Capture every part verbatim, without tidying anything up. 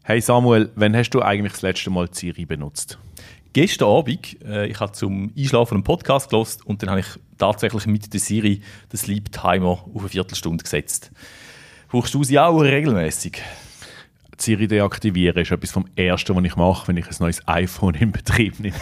Hey Samuel, wann hast du eigentlich das letzte Mal Siri benutzt? Gestern Abend, äh, ich habe zum Einschlafen einen Podcast gehört und dann habe ich tatsächlich mit der Siri den Sleep Timer auf eine Viertelstunde gesetzt. Brauchst du sie auch regelmäßig? Siri deaktivieren ist etwas vom Ersten, was ich mache, wenn ich ein neues iPhone in Betrieb nehme.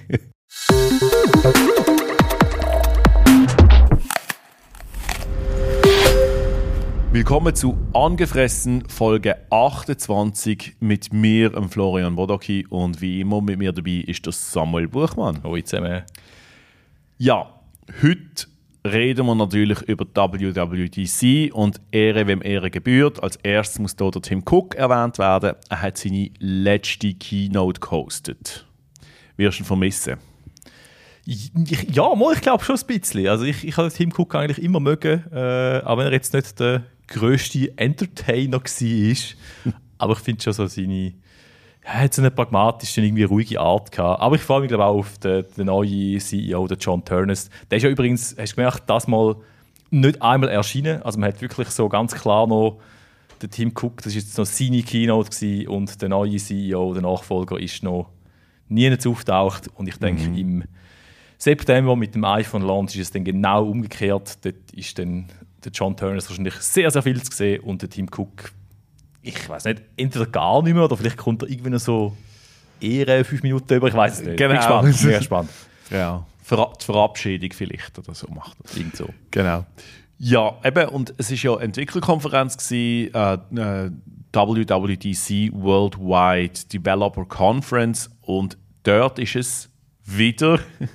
Willkommen zu Angefressen Folge achtundzwanzig mit mir, Florian Bodoki, und wie immer mit mir dabei ist der Samuel Buchmann. Hallo zusammen. Ja, heute reden wir natürlich über W W D C und Ehre, wem Ehre gebührt. Als erstes muss hier der Tim Cook erwähnt werden. Er hat seine letzte Keynote gehostet. Wirst du ihn vermissen? Ich, ja, mal, ich glaube schon ein bisschen. Also ich, ich habe Tim Cook eigentlich immer mögen, äh, auch wenn er jetzt nicht der grösste Entertainer war. Aber ich finde schon so seine, ja, er hat so eine pragmatische, irgendwie ruhige Art gehabt. Aber ich freue mich glaube auch auf den, den neuen C E O, den John Ternus. Der ist ja übrigens, hast du gemerkt, das mal nicht einmal erschienen. Also man hat wirklich so ganz klar noch den Tim Cook, das war jetzt noch seine Keynote gewesen, und der neue C E O, der Nachfolger, ist noch nie auftaucht. Und ich denke, mhm. im September mit dem iPhone-Launch ist es dann genau umgekehrt. Dort ist dann der John Ternus wahrscheinlich sehr, sehr viel zu sehen und der Tim Cook, ich weiß nicht, entweder gar nicht mehr oder vielleicht kommt er irgendwie noch so eher fünf Minuten über, ich weiß es nicht. Genau. Bin gespannt, sehr gespannt. Ja, die Verabschiedung vielleicht oder so macht er. Irgend so. Genau. Ja, eben, und es war ja Entwicklerkonferenz gewesen, äh, äh, W W D C Worldwide Developer Conference, und dort ist es wieder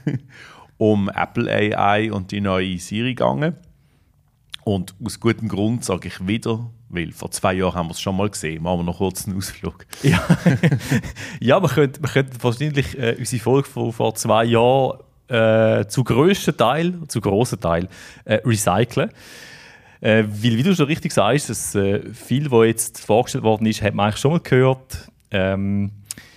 um Apple A I und die neue Siri gegangen. Und aus gutem Grund sage ich wieder, weil vor zwei Jahren haben wir es schon mal gesehen. Machen wir noch kurz einen Ausflug. Ja, ja man, könnte, man könnte wahrscheinlich äh, unsere Folge von vor zwei Jahren äh, zu grössten Teil, zu grossen Teil äh, recyceln. Äh, weil, wie du schon richtig sagst, dass, äh, viel, was jetzt vorgestellt worden ist, hat man eigentlich schon mal gehört. Ähm,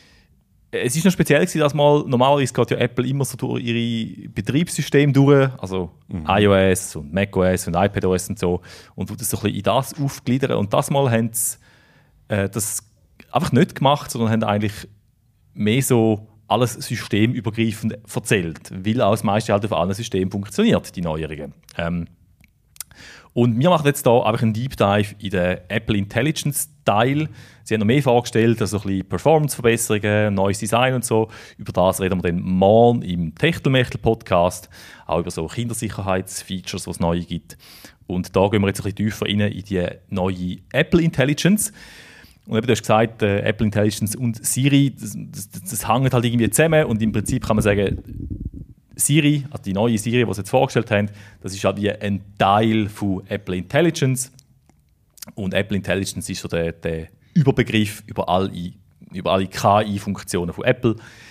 Es war noch speziell, dass mal, normalerweise geht ja Apple immer so durch ihre Betriebssysteme durch, also mhm. iOS und macOS und iPadOS und so, und tut das so ein bisschen in das aufgliedern. Und das Mal haben sie äh, das einfach nicht gemacht, sondern haben eigentlich mehr so alles systemübergreifend erzählt, weil auch das meiste halt auf allen Systemen funktioniert, die Neuerungen. Ähm, Und wir machen jetzt hier einfach einen Deep Dive in den Apple Intelligence Teil. Sie haben noch mehr vorgestellt, also ein bisschen Performance-Verbesserungen, neues Design und so. Über das reden wir dann morgen im Techtelmechtel-Podcast. Auch über so Kindersicherheitsfeatures, die es neu gibt. Und da gehen wir jetzt ein bisschen tiefer rein in die neue Apple Intelligence. Und eben, du hast gesagt, äh, Apple Intelligence und Siri, das, das, das hängt halt irgendwie zusammen. Und im Prinzip kann man sagen, Siri, also die neue Siri, die sie jetzt vorgestellt haben, das ist halt wie ein Teil von Apple Intelligence. Und Apple Intelligence ist so der, der Überbegriff über alle, über alle K I-Funktionen von Apple.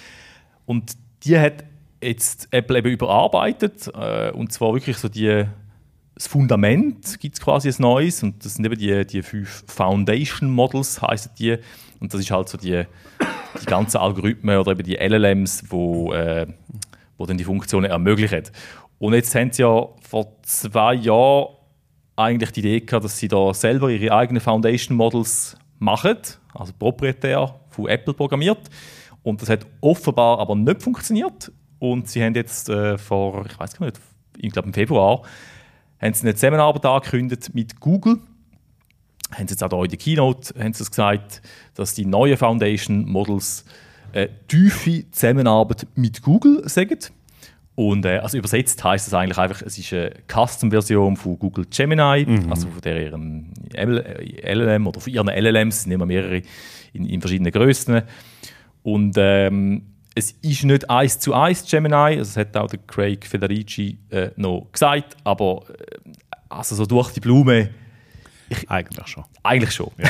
Und die hat jetzt Apple eben überarbeitet. Äh, und zwar wirklich so die, das Fundament gibt es quasi ein neues. Und das sind eben die, die fünf Foundation Models, heissen die. Und das ist halt so die, die ganzen Algorithmen oder eben die L L Ms, die äh, wo dann die Funktionen ermöglichen. Und jetzt haben sie ja vor zwei Jahren eigentlich die Idee gehabt, dass sie da selber ihre eigenen Foundation Models machen, also proprietär von Apple programmiert. Und das hat offenbar aber nicht funktioniert. Und sie haben jetzt äh, vor, ich weiß gar nicht, ich glaube im Februar, haben sie eine Zusammenarbeit angekündigt mit Google. Haben sie jetzt auch hier in der Keynote haben sie das gesagt, dass die neuen Foundation Models Äh, tiefe Zusammenarbeit mit Google sagen. Und äh, also übersetzt heisst das eigentlich einfach, es ist eine Custom-Version von Google Gemini, mhm. also von der ihren L L M oder von ihren L L Ms, es sind immer mehrere in, in verschiedenen Grössen. Und ähm, es ist nicht eins zu eins Gemini, also das hat auch der Craig Federici äh, noch gesagt, aber äh, also so durch die Blume. Ich, eigentlich schon. Eigentlich schon. Ja.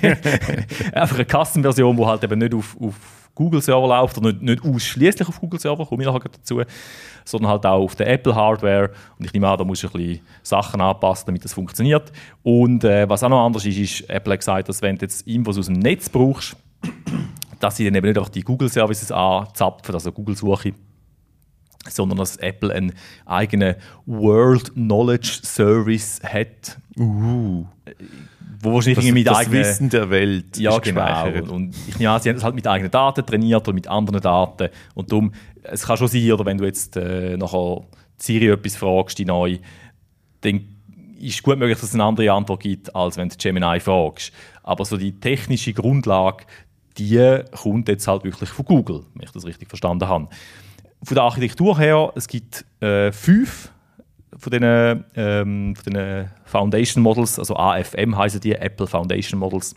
Einfach eine Custom-Version, die halt eben nicht auf, auf Google-Server läuft, oder nicht, nicht ausschließlich auf Google-Server, komme ich nachher dazu, sondern halt auch auf der Apple-Hardware. Und ich nehme an, da muss ich ein bisschen Sachen anpassen, damit das funktioniert. Und äh, was auch noch anders ist, ist, Apple hat gesagt, dass wenn du jetzt Infos aus dem Netz brauchst, dass sie dann eben nicht auch die Google-Services anzapfen, also Google-Suche, sondern dass Apple einen eigenen World Knowledge Service hat. Uh. Wo wahrscheinlich das, mit das eigenen, Wissen der Welt ja, ist genau. Und, und ich nehme an, sie haben das halt mit eigenen Daten trainiert oder mit anderen Daten. Und darum, es kann schon sein, oder wenn du jetzt äh, nachher Siri etwas fragst, die neu, dann ist gut möglich, dass es eine andere Antwort gibt, als wenn du Gemini fragst. Aber so die technische Grundlage, die kommt jetzt halt wirklich von Google, wenn ich das richtig verstanden habe. Von der Architektur her, es gibt äh, fünf von diesen, ähm, von diesen Foundation Models, also A F M heißen die, Apple Foundation Models.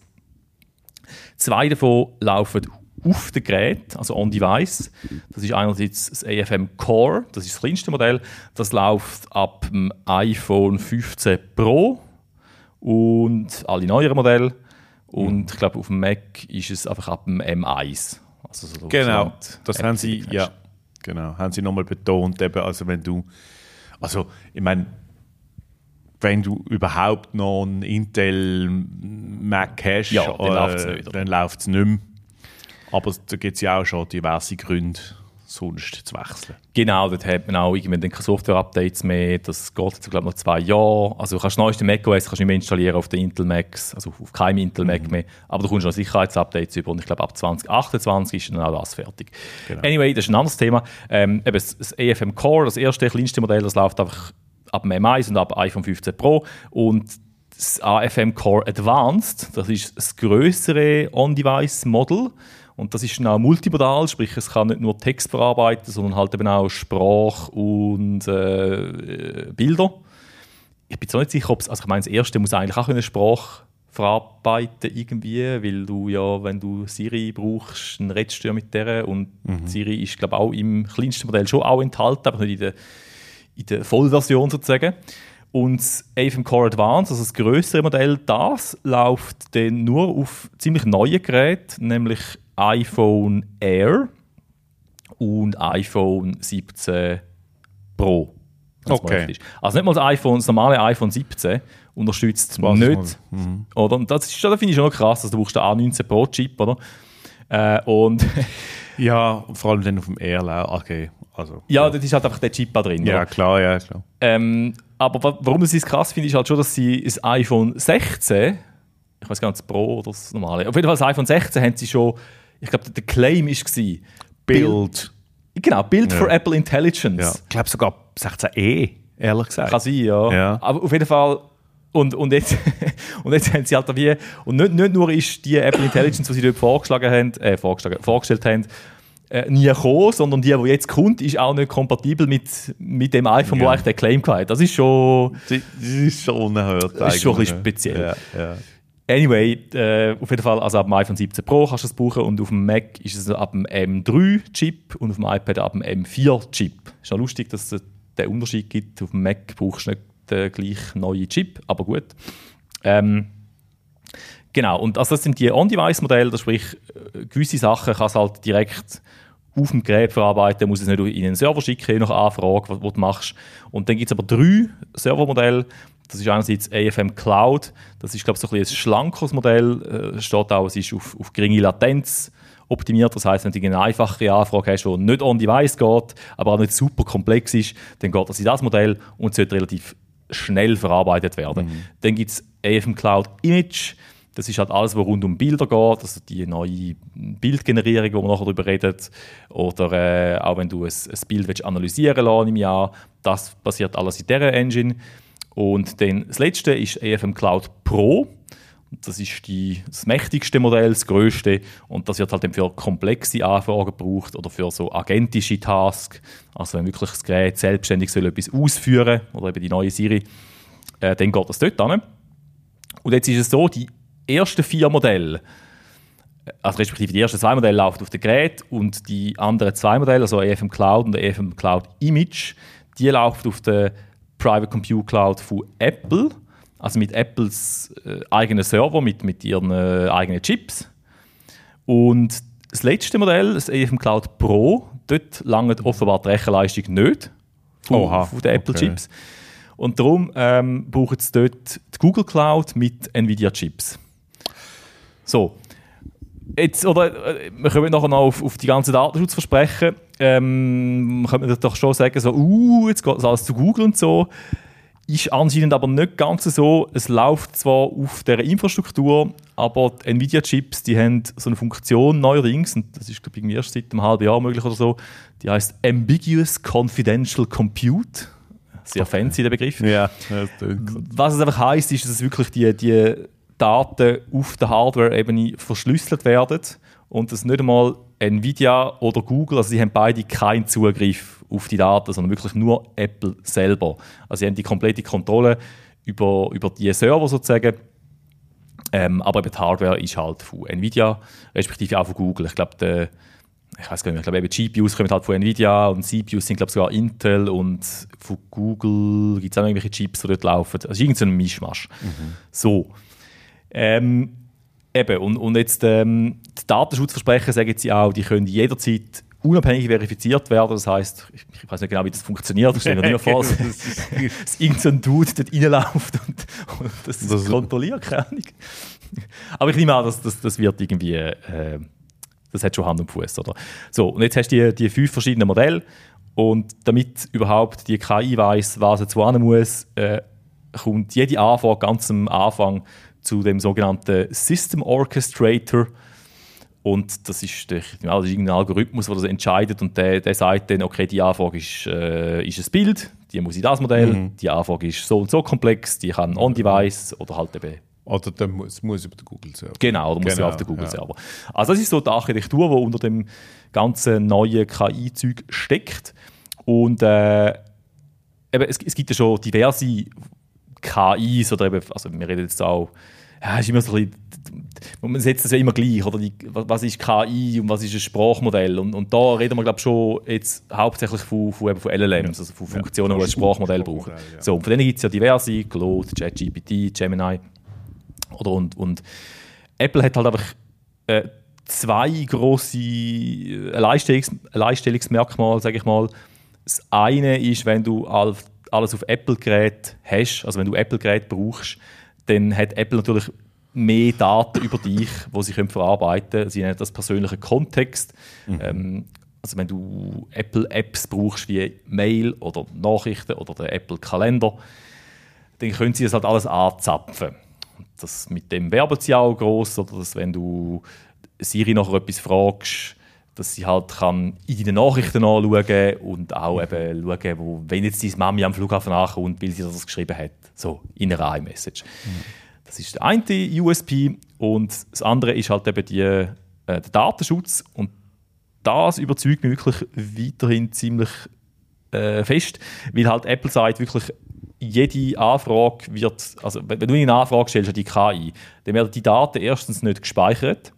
Zwei davon laufen auf dem Gerät, also on-device. Das ist einerseits das A F M Core, das ist das kleinste Modell. Das läuft ab dem iPhone fünfzehn Pro und alle neueren Modelle. Und ich glaube, auf dem Mac ist es einfach ab dem M eins. Also so genau, das haben sie, ja, genau, haben sie nochmal betont. Eben, also wenn du, also ich meine, wenn du überhaupt noch einen Intel Mac hast, ja, dann äh, läuft es nicht. Dann läuft es nicht mehr. Aber da gibt es ja auch schon diverse Gründe, sonst zu wechseln. Genau, dort hat man auch irgendwann keine Software-Updates mehr. Das geht jetzt, glaube ich, noch zwei Jahre. Also du kannst das neueste macOS kannst nicht mehr installieren auf den Intel Macs, also auf keinem Intel Mac mhm. mehr. Aber du kommst noch Sicherheitsupdates über und ich glaube, ab zwanzig achtundzwanzig ist dann auch das fertig. Genau. Anyway, das ist ein anderes Thema. Ähm, eben das, das A F M Core, das erste, kleinste Modell, das läuft einfach ab dem M eins und ab iPhone fünfzehn Pro. Und das A F M Core Advanced, das ist das grössere On-Device-Model. Und das ist dann auch multimodal, sprich es kann nicht nur Text verarbeiten, sondern halt eben auch Sprache und äh, Bilder. Ich bin jetzt auch nicht sicher, ob es, also ich meine, das erste muss eigentlich auch eine Sprache verarbeiten irgendwie, weil du ja, wenn du Siri brauchst, dann redest du ja mit der und mhm. Siri ist, glaube ich, auch im kleinsten Modell schon auch enthalten, aber nicht in der, in der Vollversion sozusagen. Und das A F M Core Advanced, also das grössere Modell, das läuft dann nur auf ziemlich neuen Geräten, nämlich iPhone Air und iPhone siebzehn Pro. Okay. Also nicht mal das iPhone, das normale iPhone siebzehn unterstützt es nicht. Mhm. Oder? Und das, ist, das finde ich schon noch krass, also du brauchst den A neunzehn Pro Chip, oder? Äh, und ja, vor allem dann auf dem Air, okay. Also, ja, ja, da ist halt einfach der Chip da drin. Ja, oder? klar, ja, klar. Ähm, aber warum ich es krass finde, ist halt schon, dass sie das iPhone sechzehn, ich weiß gar nicht, das Pro oder das normale, auf jeden Fall das iPhone sechzehn haben sie schon, ich glaube, der Claim war Build. Genau, Build ja. for Apple Intelligence. Ja. Ich glaube sogar sechzehn E, ehrlich gesagt. Kann sein, ja. ja. Aber auf jeden Fall, und, und, jetzt, und jetzt haben sie halt wie, und nicht, nicht nur ist die Apple Intelligence, die sie dort vorgeschlagen haben, äh, vorgeschlagen, vorgestellt haben, äh, nie gekommen, sondern die, die jetzt kommt, ist auch nicht kompatibel mit, mit dem iPhone, ja. wo eigentlich der Claim hatte. Das ist schon... Das ist schon unerhört. Das ist schon ein bisschen speziell. Ja, ja. Anyway, äh, auf jeden Fall, also ab dem iPhone siebzehn Pro kannst du das brauchen und auf dem Mac ist es ab dem M drei Chip und auf dem iPad ab dem M vier Chip. Ist auch lustig, dass es den Unterschied gibt. Auf dem Mac brauchst du nicht den gleichen neuen Chip, aber gut. Ähm, genau, und also das sind die On-Device-Modelle, das sprich, gewisse Sachen kann es halt direkt auf dem Gerät verarbeiten, muss es nicht in einen Server schicken, je nach Anfrage, was, was du machst. Und dann gibt es aber drei Servermodelle. Das ist einerseits A F M Cloud, das ist, glaube ich, so ein, ein schlankeres Modell, äh, steht auch, es ist auf, auf geringe Latenz optimiert, das heisst, wenn du eine einfache Anfrage hast, die nicht on-device geht, aber auch nicht super komplex ist, dann geht das in das Modell und sollte relativ schnell verarbeitet werden. Mhm. Dann gibt es A F M Cloud Image, das ist halt alles, was rund um Bilder geht, also die neue Bildgenerierung, wo wir nachher darüber reden, oder äh, auch wenn du ein, ein Bild willst analysieren lassen im Jahr, das passiert alles in dieser Engine. Und dann das letzte ist A F M Cloud Pro. Das ist die, das mächtigste Modell, das grösste. Und das wird halt dann für komplexe Anfragen gebraucht oder für so agentische Tasks. Also wenn wirklich das Gerät selbstständig soll etwas ausführen oder eben die neue Siri, äh, dann geht das dort hin. Und jetzt ist es so, die ersten vier Modelle, also respektive die ersten zwei Modelle laufen auf dem Gerät und die anderen zwei Modelle, also A F M Cloud und A F M Cloud Image, die laufen auf der Private Compute Cloud von Apple, also mit Apples äh, eigenen Server, mit, mit ihren äh, eigenen Chips. Und das letzte Modell, das A F M Cloud Pro, dort langt offenbar die Rechenleistung nicht von, Oha, von den Apple okay. Chips. Und darum ähm, brauchen sie dort die Google Cloud mit Nvidia Chips. So, jetzt, oder, äh, wir kommen nachher noch auf, auf die ganzen Datenschutzversprechen. ähm, könnte man doch schon sagen, so, uh, jetzt geht es alles zu Google und so. Ist anscheinend aber nicht ganz so. Es läuft zwar auf dieser Infrastruktur, aber die Nvidia-Chips, die haben so eine Funktion neuerdings, und das ist, glaube ich, erst seit einem halben Jahr möglich oder so, die heißt Ambiguous Confidential Compute. Sehr okay. Fancy, der Begriff. Ja, das Was es einfach heisst, ist, dass wirklich die, die Daten auf der Hardware-Ebene verschlüsselt werden und dass nicht einmal Nvidia oder Google, also sie haben beide keinen Zugriff auf die Daten, sondern wirklich nur Apple selber. Also sie haben die komplette Kontrolle über, über die Server sozusagen, ähm, aber eben die Hardware ist halt von Nvidia, respektive auch von Google. Ich glaube, ich weiß gar nicht mehr, ich glaube, eben G P Us kommen halt von Nvidia und C P Us sind, glaube ich, sogar Intel, und von Google gibt es auch noch irgendwelche Chips, die dort laufen. Also irgend so ein Mischmasch. Mhm. So. Ähm, eben, und, und jetzt ähm, die Datenschutzversprechen sagen sie auch, die können jederzeit unabhängig verifiziert werden. Das heisst, ich, ich weiß nicht genau, wie das funktioniert. Ich stelle mir nicht vor, dass, dass irgendein Dude dort reinläuft und, und das, das kontrolliert, keine Ahnung. Aber ich nehme an, dass das, das wird irgendwie... Äh, Das hat schon Hand und Fuß, oder? So, und jetzt hast du die, die fünf verschiedenen Modelle, und damit überhaupt die K I weiss, was jetzt wohin muss, äh, kommt jede Anfrage ganz am Anfang zu dem sogenannten System Orchestrator. Und das ist, der, ja, das ist irgendein Algorithmus, der das entscheidet, und der, der sagt dann, okay, die Anfrage ist, äh, ist ein Bild, die muss in das Modell, mhm. die Anfrage ist so und so komplex, die kann on-device oder halt eben... Oder dann muss, muss über den Google-Server. Genau, oder muss genau, auf den Google-Server. Ja. Also das ist so die Architektur, die unter dem ganzen neuen K I-Zeug steckt. Und äh, eben, es, es gibt ja schon diverse K Is, oder eben, also wir reden jetzt auch, ja, ist immer so ein bisschen, man setzt das ja immer gleich, oder die, was ist K I und was ist ein Sprachmodell, und, und da reden wir, glaube ich, schon jetzt hauptsächlich von, von, eben von L L Ms, also von Funktionen, ja, die ein Sprachmodell brauchen. Ja. So, und von denen gibt es ja diverse, Claude, ChatGPT, Gemini, oder, und, und Apple hat halt einfach äh, zwei grosse Alleinstellungs- Alleinstellungsmerkmale, sage ich mal. Das eine ist, wenn du alles auf Apple-Geräten hast, also wenn du Apple-Geräte brauchst, dann hat Apple natürlich mehr Daten über dich, die sie können verarbeiten können. Sie nennen das persönlichen Kontext. Mhm. Ähm, also wenn du Apple-Apps brauchst, wie Mail oder Nachrichten oder den Apple-Kalender, dann können sie das halt alles anzapfen. Das, mit dem werben sie auch gross, oder dass, wenn du Siri nachher etwas fragst, dass sie halt kann in deine Nachrichten anschauen und auch eben schauen, wo, wenn jetzt deine Mami am Flughafen ankommt, weil sie das geschrieben hat, so in einer iMessage. Mhm. Das ist der eine U S P, und das andere ist halt eben die, äh, der Datenschutz, und das überzeugt mich wirklich weiterhin ziemlich äh, fest, weil halt Apple sagt wirklich, jede Anfrage wird, also wenn du eine Anfrage stellst an die K I, dann werden die Daten erstens nicht gespeichert.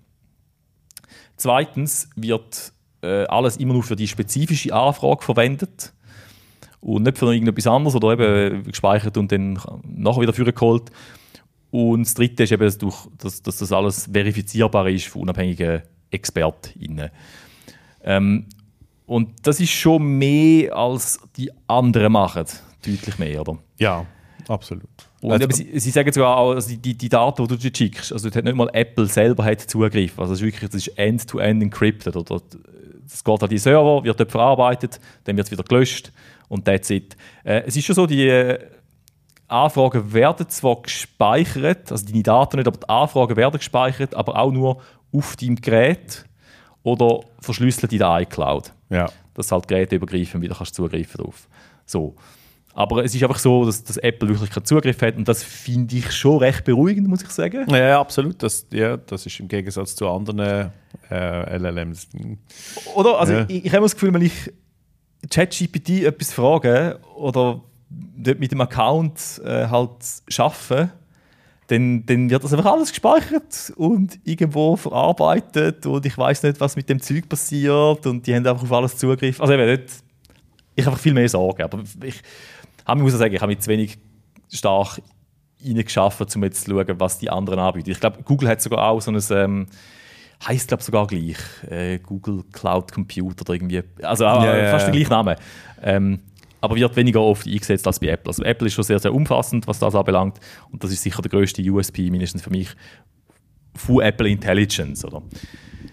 Zweitens wird äh, alles immer nur für die spezifische Anfrage verwendet und nicht für irgendetwas anderes oder eben gespeichert und dann nachher wieder vorgeholt. Und das Dritte ist eben, dass, durch, dass, dass das alles verifizierbar ist von unabhängigen ExpertInnen. Ähm, und das ist schon mehr, als die anderen machen. Deutlich mehr, oder? Ja, absolut. Und also, sie, sie sagen sogar auch, also die, die Daten, die du dir schickst, also hat nicht mal Apple selber hat Zugriff. Also das ist wirklich, das ist end-to-end encrypted. Oder? Das geht an die Server, wird dort verarbeitet, dann wird es wieder gelöscht und that's it. Äh, es ist schon so, die äh, Anfragen werden zwar gespeichert, also deine Daten nicht, aber die Anfragen werden gespeichert, aber auch nur auf deinem Gerät oder verschlüsselt in der iCloud. Ja. Dass halt geräteübergreifend wieder kannst zugreifen darauf. So. Aber es ist einfach so, dass, dass Apple wirklich keinen Zugriff hat, und das finde ich schon recht beruhigend, muss ich sagen. Ja, absolut. Das, ja, das ist im Gegensatz zu anderen äh, L L Ms. Oder? Also ja. ich, ich habe das Gefühl, wenn ich ChatGPT etwas frage oder dort mit dem Account äh, halt arbeite, dann, dann wird das einfach alles gespeichert und irgendwo verarbeitet, und ich weiß nicht, was mit dem Zeug passiert, und die haben einfach auf alles Zugriff. Also eben nicht, ich habe einfach viel mehr Sorgen, aber ich Ich muss sagen, ich habe mich zu wenig stark reingeschaffen, um jetzt zu schauen, was die anderen anbieten. Ich glaube, Google hat sogar auch so ein, ähm, heisst glaube sogar gleich, äh, Google Cloud Computer oder irgendwie, also äh, ja, fast ja. der gleiche Name. Ähm, aber wird weniger oft eingesetzt als bei Apple. Also Apple ist schon sehr, sehr umfassend, was das anbelangt, und das ist sicher der grösste U S P, mindestens für mich, von Apple Intelligence. Oder?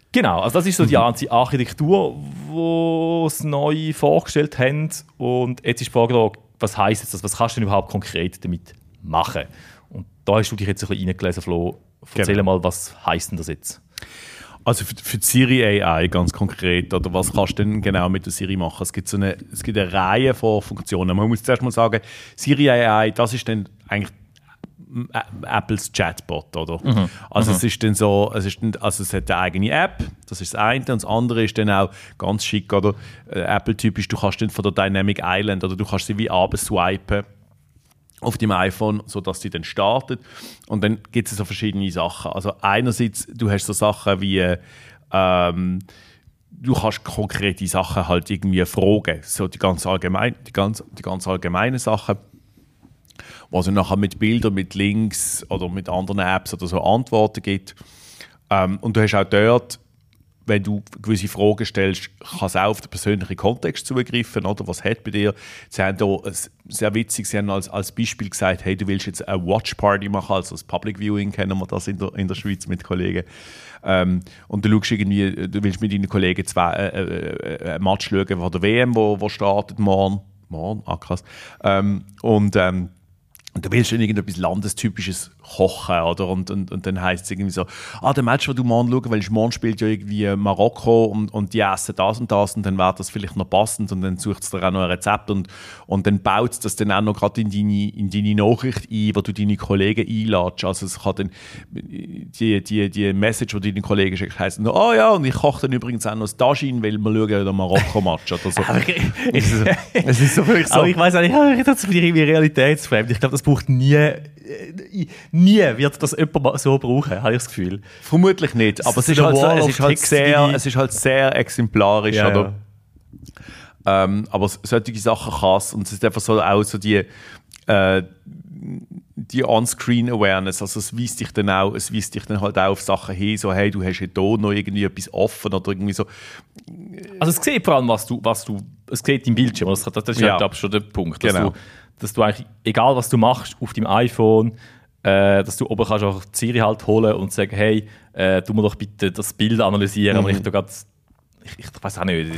Genau, also das ist so die ganze Architektur, die sie neu vorgestellt haben. Und jetzt ist die Frage da, was heisst jetzt das? Was kannst du denn überhaupt konkret damit machen? Und da hast du dich jetzt ein bisschen reingelesen, Flo. Erzähl genau. mal, was heisst denn das jetzt? Also für, für die Siri A I ganz konkret, oder was kannst du denn genau mit der Siri machen? Es gibt, so eine, es gibt eine Reihe von Funktionen. Man muss zuerst mal sagen, Siri A I, das ist dann eigentlich Apples Chatbot, oder? Mhm. Also mhm. es ist dann so, es ist dann, also es hat eine eigene App, das ist das eine, und das andere ist dann auch ganz schick, oder? Äh, Apple-typisch, du kannst dann von der Dynamic Island, oder du kannst sie wie abswipen auf dem iPhone, sodass sie dann startet. Und dann gibt es so verschiedene Sachen. Also einerseits, du hast so Sachen wie ähm, du kannst konkrete Sachen halt irgendwie fragen, so die ganz allgemein, die ganz, die ganz allgemeinen Sachen, wo es nachher mit Bildern, mit Links oder mit anderen Apps oder so Antworten gibt. Ähm, und du hast auch dort, wenn du gewisse Fragen stellst, kann es auch auf den persönlichen Kontext zugreifen, oder? Was hat bei dir? Sie haben hier sehr witzig, sie haben als, als Beispiel gesagt, hey, du willst jetzt eine Watch-Party machen, also das Public Viewing kennen wir das in der, in der Schweiz mit Kollegen. Ähm, und du schaust irgendwie, du willst mit deinen Kollegen zwei, äh, äh, ein Match schauen von der W M, wo, wo startet morgen. Morgen? Ah, krass. Ähm, und ähm, Und du willst dann irgendetwas Landestypisches kochen, oder? Und, und, und dann heisst es irgendwie so, ah, der Match, den du morgen schauen willst, morgen spielt ja irgendwie Marokko und, und die essen das und das und dann wäre das vielleicht noch passend und dann sucht es dir auch noch ein Rezept und, und dann baut es das dann auch noch gerade in deine, in deine Nachricht ein, wo du deine Kollegen einladest. Also es kann dann die, die, die Message, die deine Kollegen schicken, heisst, oh ja, und ich koche dann übrigens auch noch das Tagine, weil wir schauen den Marokko-Match oder so. Es ist so wirklich so. Aber ich weiss auch nicht, das ist irgendwie realitätsfremd. Ich glaube, das braucht nie, nie wird das jemand so brauchen, habe ich das Gefühl. Vermutlich nicht, aber es ist, halt, so, es, ist halt sehr, es ist halt sehr exemplarisch, ja, oder? Ja. Ähm, aber solche Sachen kann es, und es ist einfach so auch so die, äh, die On-Screen-Awareness, also es weist dich dann auch, es weist dich dann halt auch auf Sachen hin, so hey, du hast ja da noch irgendwie etwas offen oder irgendwie so. Also es sieht vor allem, was du, was du es sieht im Bildschirm, das, das ist ja, glaube ich, schon der Punkt, dass, genau. du, dass du eigentlich, egal was du machst auf deinem iPhone, äh, dass du oben kannst auch die Siri halt holen und sagen, hey, äh, du musst doch bitte das Bild analysieren, mhm. aber ich, grad, ich, ich weiß auch nicht.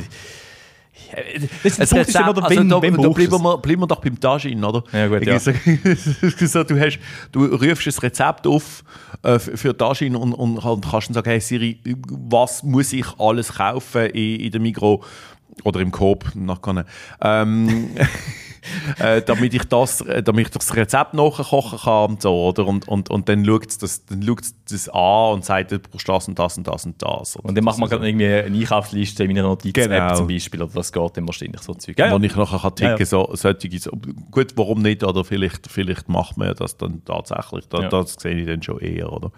Das ist Rezept, oder also, wenn, da, wenn da bleiben, wir, bleiben wir doch beim Tagine, oder? Ja, gut, ja. So, so, du, hast, du rufst ein Rezept auf äh, für Tagine und, und, und kannst dann sagen, hey Siri, was muss ich alles kaufen in, in der Migros oder im Coop, nachher, ähm, äh, damit ich das, damit ich das Rezept nachkochen kann und so, oder? Und, und, und dann schaut es das, dann schaut's das an und sagt, du brauchst das und das und das und das. Und dann macht man gerade irgendwie eine Einkaufsliste in meiner Notiz-App genau. zum Beispiel, oder das geht dann wahrscheinlich so Zeug. Ja, wo ich nachher kann ticken, ja, ja. so solche, so, gut, warum nicht, oder vielleicht, vielleicht macht man das dann tatsächlich, da, ja. das sehe ich dann schon eher, oder?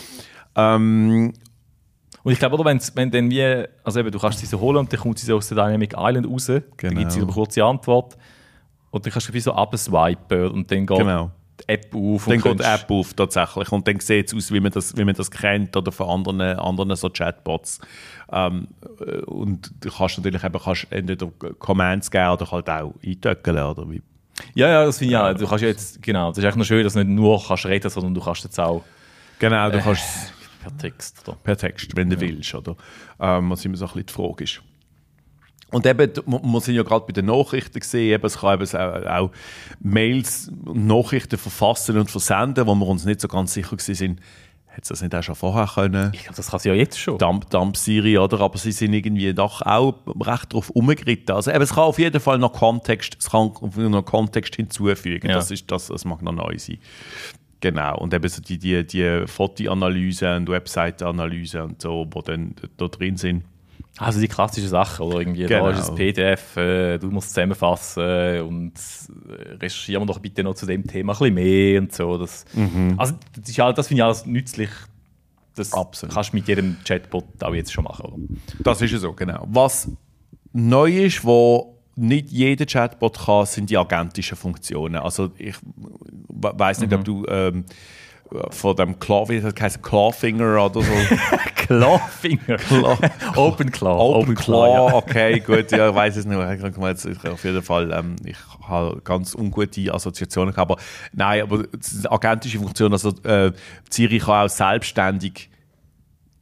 Ähm, Und ich glaube, oder, wenn dann wie, also eben, du kannst sie so holen und dann kommt sie so aus der Dynamic Island raus, genau. dann gibt sie eine kurze Antwort und dann kannst du wie so abswipen und dann geht genau. die App auf. Dann geht die App auf tatsächlich und dann sieht es aus, wie man das, wie man das kennt oder von anderen, anderen so Chatbots. Ähm, und du kannst natürlich eben kannst entweder Commands geben oder halt auch eintöckeln, oder wie? Ja, ja, das finde ich auch. Du kannst jetzt, genau, das ist echt noch schön, dass du nicht nur kannst reden, sondern du kannst jetzt auch... Genau, du äh, kannst... Per Text, oder? Per Text, wenn du ja. willst, oder? Ähm, was immer so ein bisschen die Frage ist. Und eben, wir sind ja gerade bei den Nachrichten gesehen, eben, es kann eben auch, auch Mails und Nachrichten verfassen und versenden, wo wir uns nicht so ganz sicher sind, hätte es das nicht auch schon vorher können? Ich glaube, das kann sie ja jetzt schon. Dump, Dump Siri, oder? Aber sie sind irgendwie doch auch recht darauf umgeritten. Also eben, es kann auf jeden Fall noch Kontext, es kann noch Kontext hinzufügen. Ja. Das, ist, das, das mag noch neu sein. Genau, und eben so die, die, die Fotoanalyse und Webseitenanalyse und so, die dann da drin sind. Also die klassischen Sachen, oder? Irgendwie, genau. Da ist ein P D F, äh, du musst es zusammenfassen und recherchieren wir doch bitte noch zu dem Thema ein bisschen mehr und so. Das, mhm. Also das, ist halt, das finde ich alles nützlich. Das Absolut. Kannst du mit jedem Chatbot auch jetzt schon machen, oder? Das ist ja so, genau. Was neu ist, wo nicht jeder Chatbot kann, sind die agentischen Funktionen. Also ich weiss nicht, mhm. ob du ähm, von dem Claw, wie das heißt, Clawfinger oder so. Clawfinger? Claw. Open Claw. Open Claw, ja. Okay, gut, ja, ich weiss es nicht. Ich, auf jeden Fall, ähm, ich habe ganz ungute Assoziationen gehabt. Aber nein, aber agentische Funktion, also äh, Siri kann auch selbstständig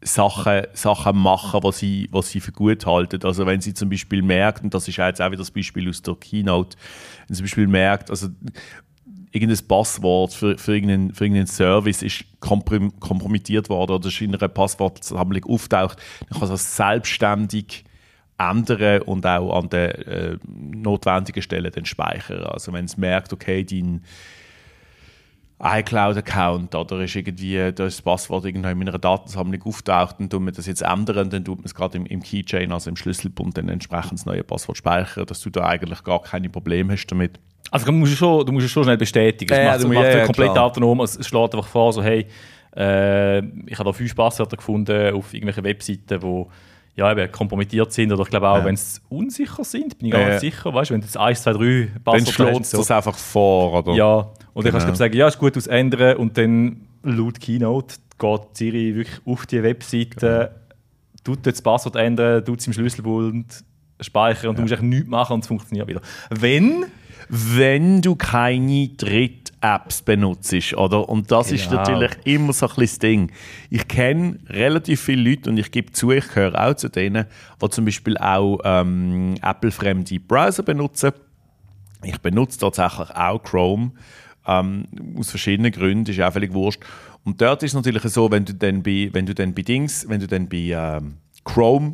Sachen, Sachen machen, was sie, was sie für gut halten. Also wenn sie zum Beispiel merkt, und das ist jetzt auch wieder das Beispiel aus der Keynote, wenn sie zum Beispiel merkt, also irgendein Passwort für, für, irgendeinen, für irgendeinen Service ist komprom- kompromittiert worden oder ist in einer Passwortsammlung auftaucht, dann kann sie das selbstständig ändern und auch an den äh, notwendigen Stellen dann speichern. Also wenn es merkt, okay, dein iCloud-Account oder ist irgendwie das Passwort irgendwo in einer Datensammlung auftaucht, dann tun wir das jetzt ändern, dann tut man es gerade im, im Keychain, also im Schlüsselbund, dann entsprechend das neue Passwort speichern, dass du da eigentlich gar keine Probleme hast damit. Also du musst es schon, du musst es schon schnell bestätigen. Ja, es ja, macht, macht ja, ja, komplett klar. autonom. Es es schlägt einfach vor, so, hey, äh, ich habe da fünf Passwörter gefunden auf irgendwelchen Webseiten, die ja, eben kompromittiert sind. Oder ich glaube auch, ja. wenn sie unsicher sind, bin ich gar Ja. nicht sicher. Weißt du, wenn du jetzt eins, zwei, drei Dann Passwörter schlägt hast, es das einfach vor, oder? ja, und dann Genau. kannst du sagen, ja, ist gut, aus ändern. Und dann laut Keynote geht Siri wirklich auf die Webseite, Genau. tut das Passwort ändern, tut es im Schlüsselbund speichern und du musst eigentlich nichts machen und es funktioniert wieder. Wenn... Wenn du keine Dritt-Apps benutzt, oder? Und das ist Genau. natürlich immer so ein bisschen das Ding. Ich kenne relativ viele Leute und ich gebe zu, ich gehöre auch zu denen, die zum Beispiel auch ähm, Apple-fremde Browser benutzen. Ich benutze tatsächlich auch Chrome, ähm, aus verschiedenen Gründen, ist auch völlig wurscht. Und dort ist es natürlich so, wenn du dann bei, wenn du dann bei Dings, wenn du dann bei ähm, Chrome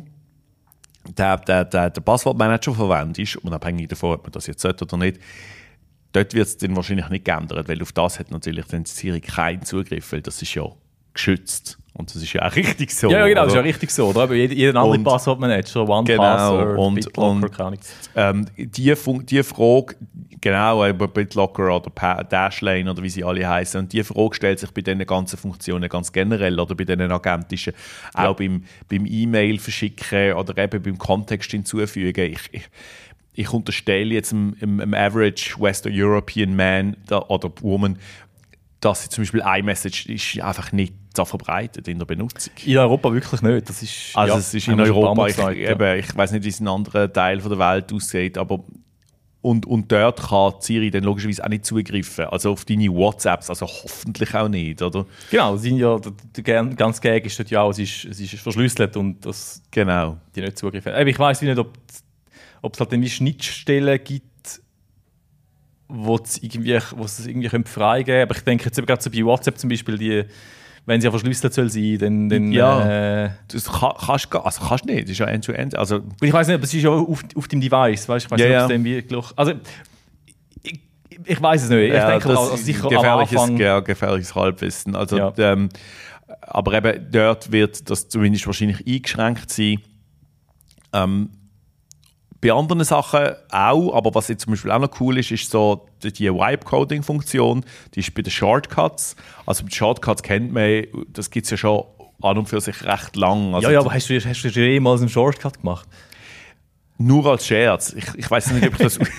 der, der, der, der Passwortmanager verwendest, unabhängig davon, ob man das jetzt sollte oder nicht, dort wird es dann wahrscheinlich nicht geändert, weil auf das hat natürlich dann Siri keinen Zugriff, weil das ist ja geschützt. Und das ist ja auch richtig so. Ja, ja genau, oder? das ist ja richtig so. Oder? Jeder, jeder andere Und- Passwortmanager, Genau, OnePassword, und- BitLocker, und- keine Ahnung. Ähm, die, Fun- die Frage, genau, über BitLocker oder Pa- Dashlane oder wie sie alle heißen, und die Frage stellt sich bei diesen ganzen Funktionen ganz generell oder bei diesen agentischen, Ja. auch beim, beim E-Mail verschicken oder eben beim Kontext hinzufügen. Ich, ich, ich unterstelle jetzt einem, einem, einem Average Western European Man da, oder Woman, dass sie zum Beispiel iMessage ist einfach nicht so verbreitet in der Benutzung. In Europa wirklich nicht. Das ist, Also ja, es ist haben in wir schon ein paar Europa, Mal ich, gesagt, ja. eben, ich weiß nicht, wie es in anderen Teilen der Welt aussieht, aber und, und dort kann Siri dann logischerweise auch nicht zugreifen. Also auf deine WhatsApps, also hoffentlich auch nicht, oder? Genau, sie sind ja, der, der gern- ganz Gag ist dort ja auch, es ist, es ist verschlüsselt und dass Genau. die nicht Zugriff haben. Aber ich weiss wie nicht, ob ob es halt irgendwie Schnittstellen gibt, wo es irgendwie, wo es irgendwie freigeben können. Aber ich denke jetzt eben gerade so bei WhatsApp zum Beispiel, die, wenn sie ja verschlüsselt soll sein, dann... dann Ja. äh, Das kann, kannst du also kannst nicht, das ist ja End-to-End. Also, Und ich weiß nicht, aber es ist ja auf, auf dem Device, weißt? Ich weiß Ja, nicht, ob ja. es dem wirklich... Also, ich, ich weiß es nicht. Ich ja, denke, das also ist sicher am gefährliches, Anfang... ja, gefährliches Halbwissen. Also, Ja. ähm, aber eben dort wird das zumindest wahrscheinlich eingeschränkt sein. Ähm, bei anderen Sachen auch, aber was jetzt zum Beispiel auch noch cool ist, ist so die, die Wipe-Coding-Funktion, die ist bei den Shortcuts. Also bei den Shortcuts kennt man, das gibt es ja schon an und für sich recht lang. Also Ja, ja, aber hast du, hast du jemals einen Shortcut gemacht? nur als Scherz. Ich, ich weiß nicht, ob ich das...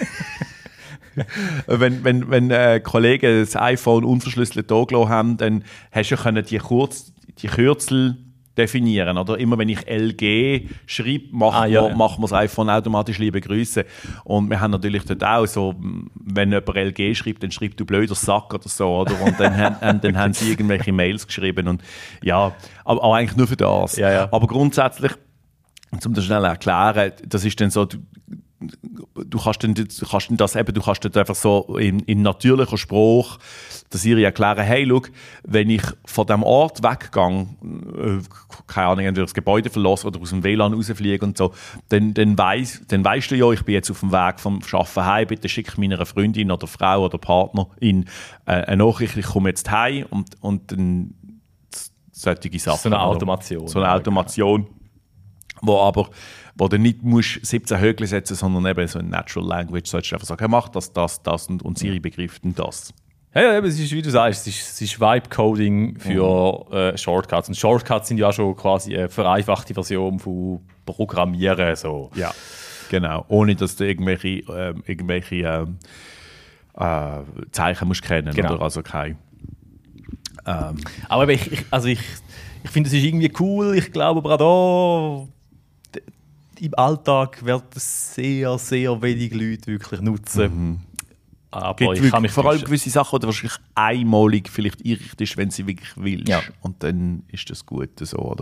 wenn wenn, wenn äh, Kollegen das iPhone unverschlüsselt da gelassen haben, dann hast du ja können die, Kurz, die Kürzel definieren. Oder? Immer wenn ich L G schreibe, macht Ah, ja, man, ja. macht man das iPhone automatisch liebe Grüße. Und wir haben natürlich dort auch so, wenn jemand L G schreibt, dann schreibt du blöder Sack oder so. Oder? Und dann, haben, und dann haben sie irgendwelche Mails geschrieben. Und, ja, aber, aber eigentlich nur für das. Ja, ja. Aber grundsätzlich, um das schnell erklären, das ist dann so, du, du kannst dann, du kannst dann das eben, du kannst dann einfach so in, in natürlicher Sprache der Siri erklären, hey, schau, wenn ich von diesem Ort weggehe, äh, keine Ahnung, entweder das Gebäude verlasse oder aus dem W L A N rausfliege und so, dann, dann, weiss, dann weisst du ja, ich bin jetzt auf dem Weg vom Arbeiten heim, bitte schick meiner Freundin oder Frau oder Partnerin äh, eine Nachricht, ich komme jetzt heim und, und dann solche Sachen. So eine oder? Automation. So eine Automation, wo aber wo du nicht musst siebzehn Högel setzen, sondern eben so in Natural Language sollst du einfach sagen, hey, mach das, das, das und, und Siri begreift dann das. Ja, ja, aber es ist, wie du sagst, es ist, es ist Vibe-Coding für äh, Shortcuts. Und Shortcuts sind ja schon quasi eine vereinfachte Version von Programmieren. So. Ja, genau. Ohne, dass du irgendwelche, ähm, irgendwelche ähm, äh, Zeichen musst kennen. Genau. Oder? Also kein... Ähm, Aber eben, ich, ich, also ich, ich finde, es ist irgendwie cool. Ich glaube aber auch da, d- im Alltag werden das sehr, sehr wenig Leute wirklich nutzen. Aber Gibt ich wirklich, kann mich vor allem täuschen. gewisse Sachen, die wahrscheinlich einmalig vielleicht einrichtest, wenn sie wirklich willst. Ja. Und dann ist das gut so, oder?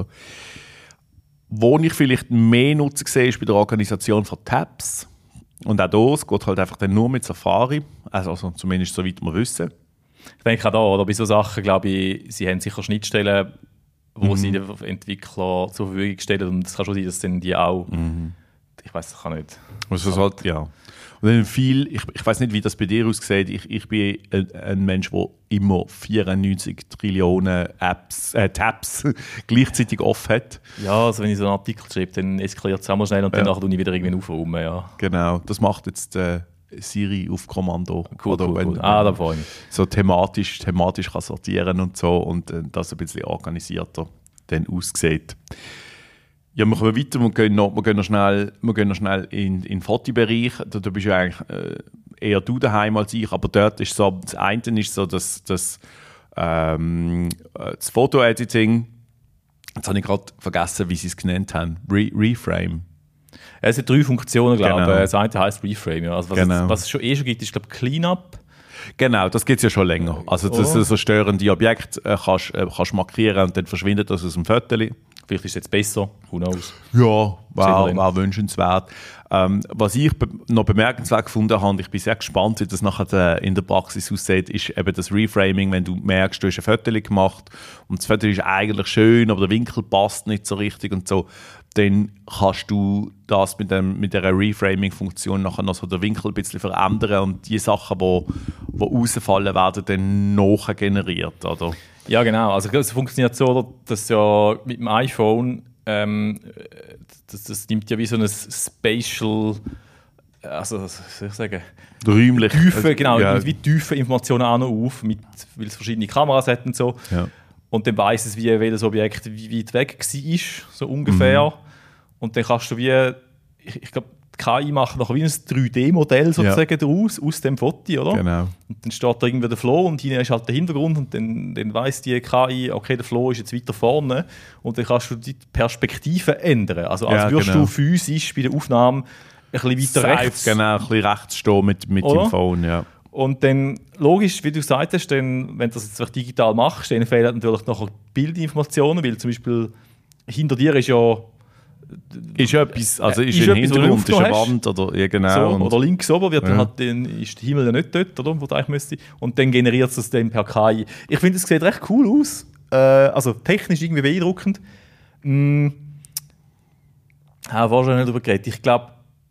Wo ich vielleicht mehr Nutzen sehe, ist bei der Organisation von Tabs. Und auch das geht halt einfach dann nur mit Safari. Also, also zumindest soweit wir wissen. Ich denke auch da, oder bei so Sachen, glaube ich, sie haben sicher Schnittstellen, wo Mhm. sie den Entwicklern zur Verfügung stellen. Und es kann schon sein, dass dann die auch. Mhm. Ich weiß, das kann nicht. Also es halt, ja. Und dann viel, ich, ich weiß nicht, wie das bei dir aussieht. Ich, ich bin ein, ein Mensch, der immer vierundneunzig Trillionen Apps, äh, Tabs gleichzeitig offen hat. Ja, also wenn ich so einen Artikel schreibe, dann eskaliert es einmal schnell und Ja. dann nachher ich wieder irgendwie aufräumen. Ja. Genau, das macht jetzt äh, Siri auf Kommando. Cool, Oder cool, wenn, cool. Ah, da freue ich mich. so thematisch, thematisch kann sortieren und so und äh, das ein bisschen organisierter dann aussieht. Ja, wir kommen weiter, wir gehen noch, wir gehen noch schnell, wir gehen noch schnell in, in den Fotobereich. Da, da bist du eigentlich äh, eher du daheim als ich, aber dort ist so, das eine ist so das, das, ähm, äh, das Foto-Editing. Jetzt habe ich gerade vergessen, wie sie es genannt haben. Re Reframe. Es hat drei Funktionen, glaube ich. Genau. Das eine heisst Reframe. Ja. Also was, Genau. es, was es schon eh schon gibt, ist, glaube ich, Cleanup. Genau, das gibt es ja schon länger. Also das Oh. ist so störende Objekte äh, kannst, äh, kannst markieren und dann verschwindet das aus dem Foto. Vielleicht ist es jetzt besser, who knows. Ja, Sehen wir war, dann. war wünschenswert. Ähm, was ich be noch bemerkenswert gefunden habe, ich bin sehr gespannt, wie das nachher in der Praxis aussieht, ist eben das Reframing, wenn du merkst, du hast ein Foto gemacht und das Foto ist eigentlich schön, aber der Winkel passt nicht so richtig und so, dann kannst du das mit, dem, mit dieser Reframing-Funktion nachher noch so den Winkel ein bisschen verändern und die Sachen, die, die rausfallen, werden dann nachher generiert, oder? Ja, genau. Also es funktioniert so, dass ja mit dem iPhone ähm, das, das nimmt ja wie so ein Spatial, also was soll ich sagen? Räumlich. Tiefe, genau, Ja. nimmt wie tiefe Informationen auch noch auf, mit, weil es verschiedene Kameras hat und so. Ja. Und dann weiss es, wie welches Objekt wie weit weg war, so ungefähr. Mhm. Und dann kannst du wie, ich, ich glaube, die K I macht nachher wie ein drei D-Modell sozusagen daraus, aus dem Foto, oder? Genau. Und dann steht da irgendwie der Flow und hinten ist halt der Hintergrund und dann, dann weiss die K I, okay, der Flow ist jetzt weiter vorne und dann kannst du die Perspektive ändern. Also als Ja, würdest genau. du physisch bei der Aufnahme ein bisschen weiter Safe, rechts. Genau, ein bisschen rechts stehen mit, mit Oder? dem Phone, ja. Und dann, logisch, wie du gesagt hast, dann, wenn du das jetzt digital machst, dann fehlen natürlich nachher Bildinformationen, weil zum Beispiel hinter dir ist ja Ist etwas, also ist, Ist ein etwas, wo du Hintergrund, ist Luft eine noch hast. Wand oder ja, genau. so, und, oder links oben wird dann Ja. halt, dann ist der Himmel ja nicht dort, oder, wo der eigentlich müsste. Und dann generiert es das dann per K I. Ich finde, es sieht recht cool aus. Äh, also technisch irgendwie beeindruckend. Mm. Ja, war schon nicht darüber geredet. Ich glaube,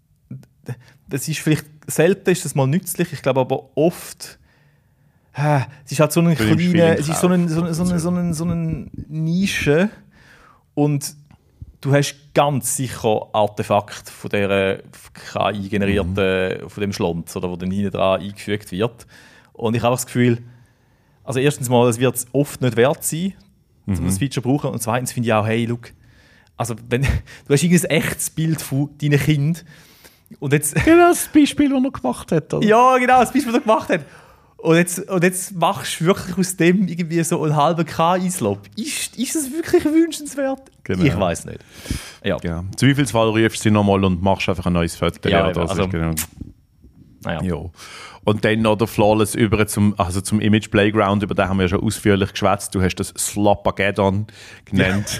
das ist vielleicht selten ist das mal nützlich. Ich glaube aber oft. äh, Es ist halt so eine Für den kleine, es ist so eine, so eine, Feeling so eine, so eine, so eine Nische und du hast ganz sicher Artefakte von dieser K I generierten, Mhm. von dem Schlons, oder wo dann hinten dran eingefügt wird. Und ich habe auch das Gefühl, also erstens mal, es wird es oft nicht wert sein, um Mhm. das Feature zu brauchen. Und zweitens finde ich auch, hey, look, also wenn du hast irgendein echtes Bild von deinen Kindern und jetzt genau das Beispiel, das er gemacht hat. Oder? ja, genau, das Beispiel, das er gemacht hat. Und jetzt, und jetzt machst du wirklich aus dem irgendwie so einen halben K I-Slop. Ist, ist das wirklich wünschenswert? Genau. Ich weiß nicht. Ja, Ja. Im Zweifelsfall rufst du sie nochmal und machst einfach ein neues Foto. Ja, oder? eben, Das also- ist genau. naja. Ja. Und dann noch der Flawless über zum, also zum Image Playground, über den haben wir ja schon ausführlich geschwätzt. Du hast das Slopageddon genannt.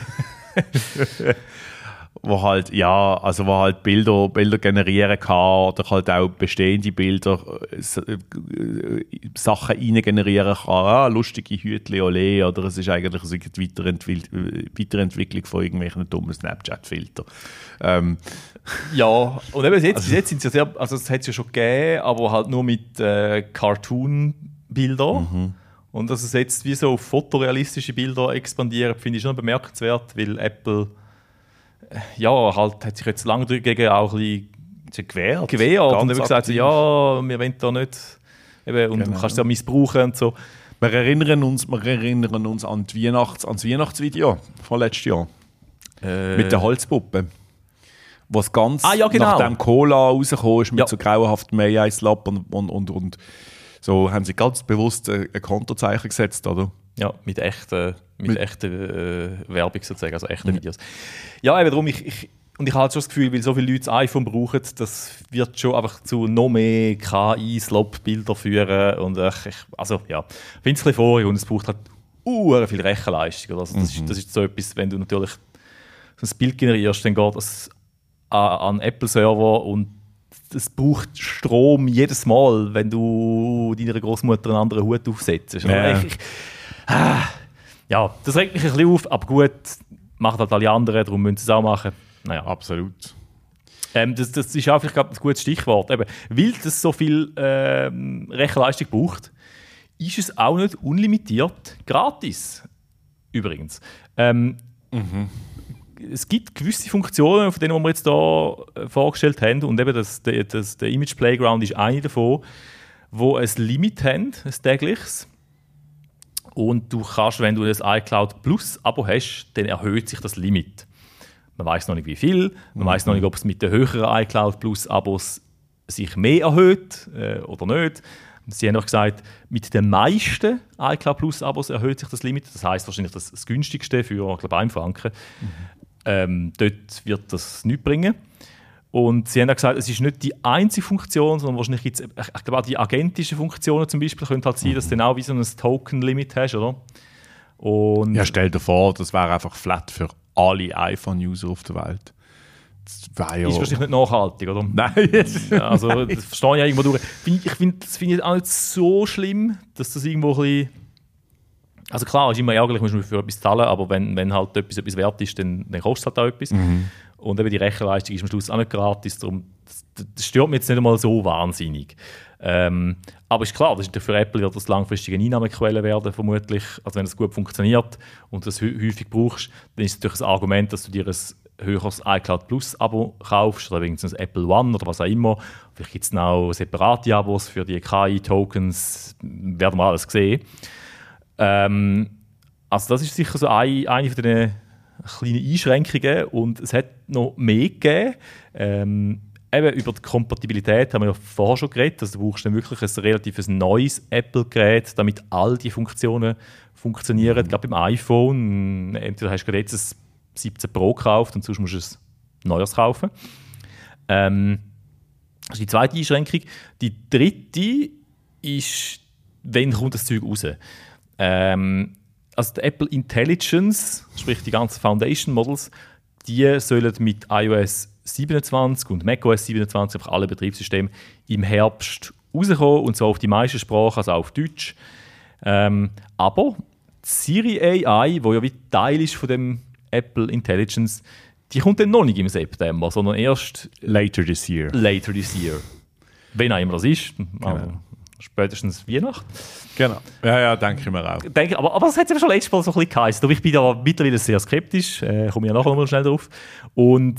wo halt, ja, also wo halt Bilder, Bilder generieren kann oder halt auch bestehende Bilder, äh, s- äh, Sachen rein generieren kann. Ah, lustige Hütli, ole, oder es ist eigentlich so eine Weiterentwick Weiterentwicklung von irgendwelchen dummen Snapchat-Filtern. Ähm, Ja, und eben jetzt, bis jetzt sind sie ja sehr, also es hat es ja schon gegeben, aber halt nur mit äh, Cartoon-Bildern. Mhm. Und dass es jetzt wie so auf fotorealistische Bilder expandiert, finde ich schon bemerkenswert, weil Apple äh, ja, halt, hat sich jetzt lange dagegen auch ein bisschen gewährt. gewehrt und Ganz eben gesagt, so, aktiv. ja, wir wollen da nicht, eben, und Genau. du kannst es ja missbrauchen und so. Wir erinnern uns, wir erinnern uns an, die Weihnachts-, an das Weihnachtsvideo von letztes Jahr. Äh, Mit der Holzpuppe. Was ganz Ah, ja, genau. nachdem Cola rausgekommen ist mit Ja. so grauenhaftem Meerjeislab und, und, und, und so haben sie ganz bewusst ein ein Kontozeichen gesetzt, oder? Ja, mit echter, mit Mit- echter äh, Werbung sozusagen, also echten Videos. Ja, eben darum, ich, ich, und ich habe halt schon das Gefühl, weil so viele Leute das iPhone brauchen, das wird schon einfach zu noch mehr K I-Slop-Bilder führen. Und äh, ich, also ja, ich finde es ein bisschen vorig und es braucht halt uh, viel Rechenleistung. Also, das, mhm. ist, das ist so etwas, wenn du natürlich so ein Bild generierst, dann geht das an, an Apple-Server und es braucht Strom jedes Mal, wenn du deiner Großmutter einen anderen Hut aufsetzt. Ja. Ich, ich, ah, ja, das regt mich ein bisschen auf, aber gut, machen halt alle anderen, darum müssen sie es auch machen. Naja. Absolut. Ähm, das, das ist auch vielleicht ein gutes Stichwort. Eben, weil es so viel ähm, Rechenleistung braucht, ist es auch nicht unlimitiert gratis. Übrigens. Ähm, mhm. Es gibt gewisse Funktionen, von denen wir jetzt hier vorgestellt haben, und eben das, das, der Image Playground ist eine davon, wo ein Limit haben, ein tägliches. Und du kannst, wenn du das iCloud Plus Abo hast, dann erhöht sich das Limit. Man weiß noch nicht, wie viel, man mhm. weiß noch nicht, ob es mit den höheren iCloud Plus Abos sich mehr erhöht äh, oder nicht. Sie haben auch gesagt, mit den meisten iCloud Plus Abos erhöht sich das Limit. Das heisst wahrscheinlich das, das günstigste für, ich glaube, einen Franken. Mhm. Ähm, dort wird das nichts bringen. Und sie haben auch gesagt, es ist nicht die einzige Funktion, sondern wahrscheinlich gibt es, ich glaube auch die agentischen Funktionen zum Beispiel, könnte halt sein, dass du dann auch wie so ein Token-Limit hast, oder? Und ja, stell dir vor, das wäre einfach flat für alle iPhone-User auf der Welt. Das ja ist wahrscheinlich nicht nachhaltig, oder? Nein. Also, das verstehe ich irgendwo durch. Ich finde das find ich auch nicht so schlimm, dass das irgendwo ein bisschen... Also klar, es ist immer ärgerlich, muss man für etwas zahlen, aber wenn, wenn halt etwas, etwas wert ist, dann, dann kostet es halt auch etwas. Mhm. Und eben die Rechenleistung ist am Schluss auch nicht gratis, darum das, das stört mich jetzt nicht einmal so wahnsinnig. Ähm, aber ist klar, das ist für Apple wird das langfristige Einnahmequelle werden, vermutlich. Also wenn das gut funktioniert und du das häufig brauchst, dann ist es natürlich ein Argument, dass du dir ein höheres iCloud Plus Abo kaufst oder wenigstens ein Apple One oder was auch immer. Vielleicht gibt es noch separate Abos für die K I-Tokens, werden wir alles sehen. Ähm, also das ist sicher so eine, eine von den kleinen Einschränkungen und es hat noch mehr gegeben. Ähm, eben über die Kompatibilität haben wir ja vorher schon geredet. Also du brauchst dann wirklich ein relativ neues Apple-Gerät, damit all die Funktionen funktionieren. Mhm. Gerade beim iPhone, entweder hast du gerade jetzt ein siebzehn Pro gekauft und sonst musst du ein neues kaufen. Ähm, das ist die zweite Einschränkung. Die dritte ist, wann kommt das Zeug raus? Ähm, also die Apple Intelligence, sprich die ganzen Foundation Models, die sollen mit iOS siebenundzwanzig und macOS siebenundzwanzig, einfach alle Betriebssysteme, im Herbst rauskommen, und zwar auf die meisten Sprachen, also auch auf Deutsch. Ähm, aber Siri A I, wo ja wie Teil ist von dem Apple Intelligence, die kommt dann noch nicht im September, sondern erst later this year. Later this year. Wenn auch immer das ist. Genau. Also spätestens Weihnachten. Genau. Ja, ja, denke ich mir auch. Denke, aber, aber das hat es ja schon letztes Mal so ein bisschen geheißen. Aber ich bin da mittlerweile sehr skeptisch. Äh, komme ich ja nachher noch mal schnell drauf. Und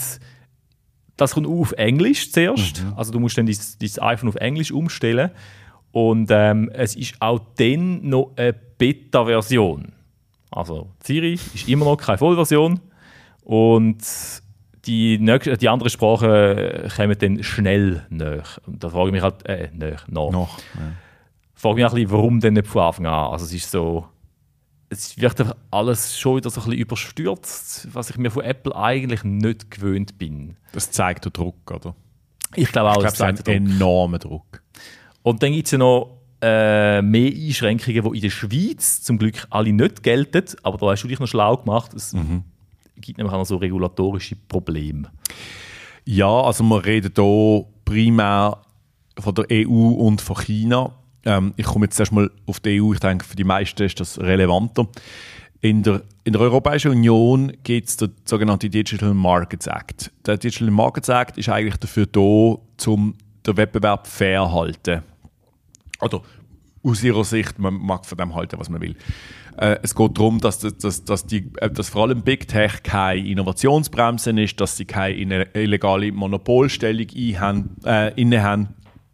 das kommt auf Englisch zuerst. Mhm. Also du musst dann dein, dein iPhone auf Englisch umstellen. Und ähm, es ist auch dann noch eine Beta-Version. Also Siri ist immer noch keine Vollversion. Und die, nächste, die anderen Sprachen kommen dann schnell nach. Und da frage ich mich halt, äh, nach, nach. Noch, ja. Frage mich ein bisschen, warum denn nicht von Anfang an? Also es ist so, es wird alles schon wieder so ein bisschen überstürzt, was ich mir von Apple eigentlich nicht gewöhnt bin. Das zeigt den Druck, oder? Ich glaube auch, ich es zeigt einen enormen Druck. Und dann gibt es ja noch äh, mehr Einschränkungen, die in der Schweiz zum Glück alle nicht gelten. Aber da hast du dich noch schlau gemacht. Es mhm. gibt nämlich auch noch so regulatorische Probleme. Ja, also wir reden hier primär von der E U und von China. Ähm, ich komme jetzt erstmal auf die E U. Ich denke, für die meisten ist das relevanter. In der, in der Europäischen Union gibt es den sogenannten Digital Markets Act. Der Digital Markets Act ist eigentlich dafür da, um den Wettbewerb fair zu halten. Oder aus ihrer Sicht, man mag von dem halten, was man will. Äh, es geht darum, dass, dass, dass, die, dass vor allem Big Tech keine Innovationsbremse ist, dass sie keine illegale Monopolstellung innehaben, äh, innehaben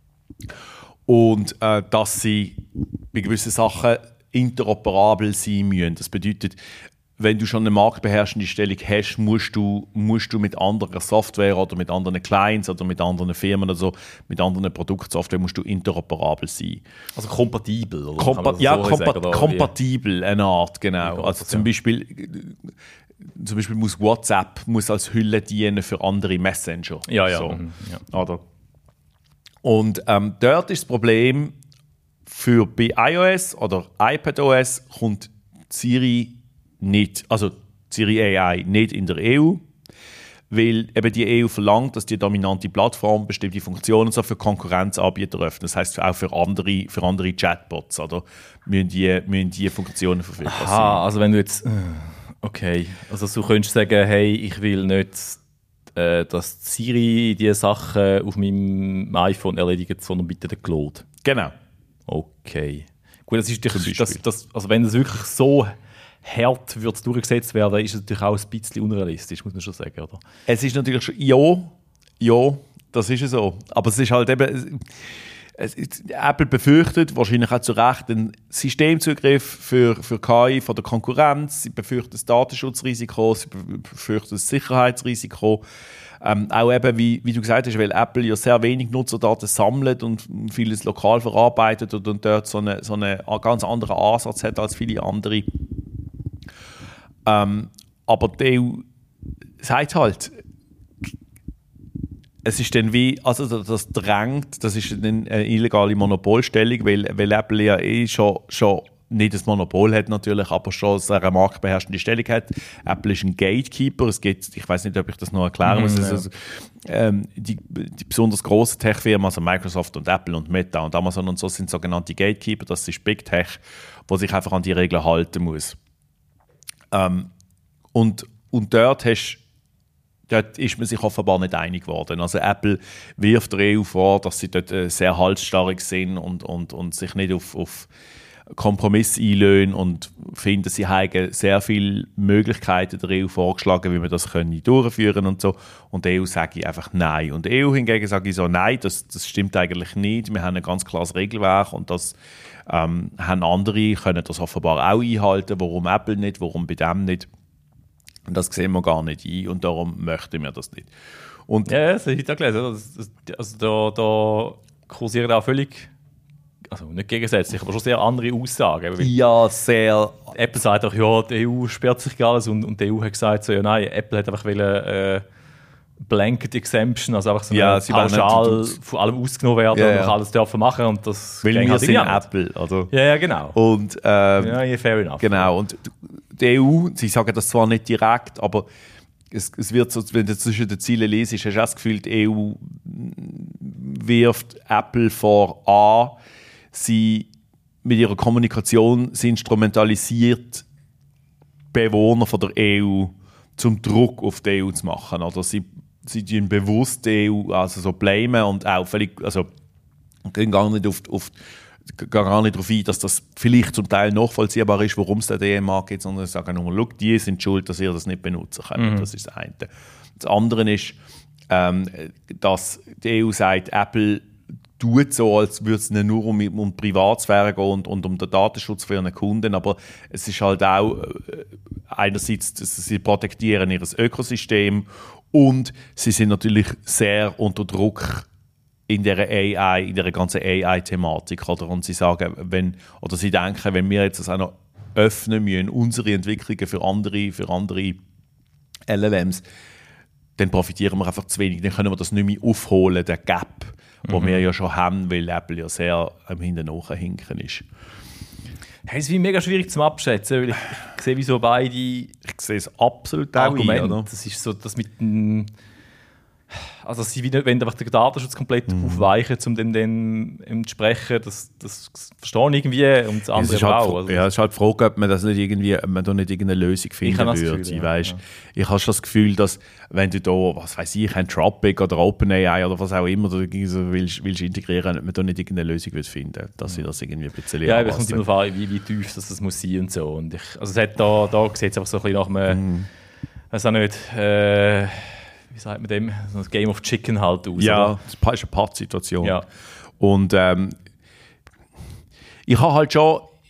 und äh, dass sie bei gewissen Sachen interoperabel sein müssen. Das bedeutet, wenn du schon eine marktbeherrschende Stellung hast, musst du, musst du mit anderer Software oder mit anderen Clients oder mit anderen Firmen oder so, mit anderen Produktsoftware musst du interoperabel sein. Also kompatibel? Oder Kompa- so ja, kompa- sagen, oder? kompatibel, eine Art, genau. Ja, also ja. zum Beispiel, zum Beispiel muss WhatsApp muss als Hülle dienen für andere Messenger. Ja, ja. So. Mhm, ja. Oder? Und ähm, dort ist das Problem, für bei iOS oder iPadOS kommt Siri nicht, also Siri A I nicht in der E U, weil eben die E U verlangt, dass die dominante Plattform bestimmte Funktionen so für Konkurrenzanbieter öffnet. Das heisst auch für andere, für andere Chatbots, oder? Müssen die, müssen die Funktionen verfügbar sein. Aha, also wenn du jetzt... Okay, also du könntest sagen, hey, ich will nicht, äh, dass Siri diese Sachen auf meinem iPhone erledigt, sondern bitte den Claude. Genau. Okay. Gut, das ist natürlich, Zum das, das, also wenn das wirklich so hart wird durchgesetzt werden, ist es natürlich auch ein bisschen unrealistisch, muss man schon sagen, oder? Es ist natürlich schon, ja, ja, das ist so. Aber es ist halt eben, es, es, Apple befürchtet, wahrscheinlich auch zu Recht, einen Systemzugriff für, für K I von der Konkurrenz. Sie befürchten das Datenschutzrisiko, sie befürchten das Sicherheitsrisiko. Ähm, auch eben, wie, wie du gesagt hast, weil Apple ja sehr wenig Nutzerdaten sammelt und vieles lokal verarbeitet und, und dort so einen so eine ganz anderen Ansatz hat als viele andere. Ähm, aber die E U sagt halt, es ist dann wie, also das drängt, das ist eine illegale Monopolstellung, weil, weil Apple ja eh schon, schon nicht das Monopol hat natürlich, aber schon eine marktbeherrschende Stellung hat. Apple ist ein Gatekeeper. Es gibt, ich weiß nicht, ob ich das noch erklären muss. Mm, also, ähm, die, die besonders grossen Tech-Firmen, also Microsoft und Apple und Meta und Amazon und so, sind sogenannte Gatekeeper. Das ist Big Tech, wo sich einfach an die Regeln halten muss. Ähm, und, und dort hast Dort ist man sich offenbar nicht einig geworden. Also Apple wirft der E U vor, dass sie dort äh, sehr halsstarrig sind und, und, und sich nicht auf, auf Kompromisse einlösen und finden, sie haben sehr viele Möglichkeiten der E U vorgeschlagen, wie man das können durchführen und so. Und die E U sage ich einfach nein. Und die E U hingegen sage ich so, nein, das, das stimmt eigentlich nicht. Wir haben ein ganz klares Regelwerk und das ähm, haben andere, können das offenbar auch einhalten. Warum Apple nicht, warum bei dem nicht? Und das sehen wir gar nicht ein und darum möchten wir das nicht. Und ja, das habe ich da gelesen. Das, das, also da, da kursieren auch völlig, also nicht gegensätzlich, aber schon sehr andere Aussagen. Ja, sehr. Apple sagt auch, ja, die E U sperrt sich alles und, und die E U hat gesagt, so, ja nein, Apple hat einfach wollen, äh, Blanket Exemption, also einfach so ja, eine pauschal von allem ausgenommen werden ja, und ja. man alles dürfen machen und das weil wir halt sind Apple, also. Ja, ja, genau. Und ähm, ja, yeah, fair enough. Genau, und die E U, sie sagen das zwar nicht direkt, aber es, es wird so, wenn du zwischen den Zielen liest, hast du das Gefühl, die E U wirft Apple vor an, sie mit ihrer Kommunikation sie instrumentalisiert Bewohner von der E U zum Druck auf die E U zu machen. Oder sie, sie tun bewusst die E U also so blamen und auch völlig, also gehen gar nicht auf, auf gar nicht darauf ein, dass das vielleicht zum Teil nachvollziehbar ist, warum es den D M A gibt, sondern sagen nur, schau, die sind schuld, dass ihr das nicht benutzen könnt. Mhm. Das ist das eine. Das andere ist, ähm, dass die E U sagt, Apple tut so, als würde es nicht nur um, um die Privatsphäre gehen und, und um den Datenschutz für ihre Kunden, aber es ist halt auch äh, einerseits, sie protektieren ihr Ökosystem und sie sind natürlich sehr unter Druck in der A I, in der ganzen A I-Thematik, oder? Und sie sagen, wenn, oder sie denken, wenn wir jetzt das auch noch öffnen müssen, unsere Entwicklungen für andere, für andere L L Ms, dann profitieren wir einfach zu wenig. Dann können wir das nicht mehr aufholen, den Gap, den mhm. wir ja schon haben, weil Apple ja sehr am Hinten nachhinken ist. Hey, es ist mega schwierig zum Abschätzen, weil ich, ich sehe, wie so beide ich sehe es absolut Argumente. Ein, oder? Das ist so, das mit dem, also sie wollen einfach den Datenschutz komplett mhm. aufweichen, um dem dann entsprechen, das, das verstehe ich irgendwie und das andere ja, auch. Halt, also ja, es ist halt die Frage, ob man das nicht irgendwie, ob man da nicht irgendeine Lösung finden würde. Gefühl, ja, weißt? Ja. Ich habe schon das Gefühl, dass wenn du da, was weiß ich, Anthropic oder OpenAI oder was auch immer du so willst, willst integrieren, ob man da nicht irgendeine Lösung wird finden, dass sie das irgendwie ein bisschen ja, es kommt immer darauf an, wie, wie tief das, das muss sein und so. Und ich, also es hat da, da sieht es einfach so ein bisschen nach einem, mhm. weiß auch nicht, äh, wie sagt man dem, so ein Game of Chicken halt aus. Ja, oder? das ist eine Pattsituation. Ja. Und ähm, ich habe halt schon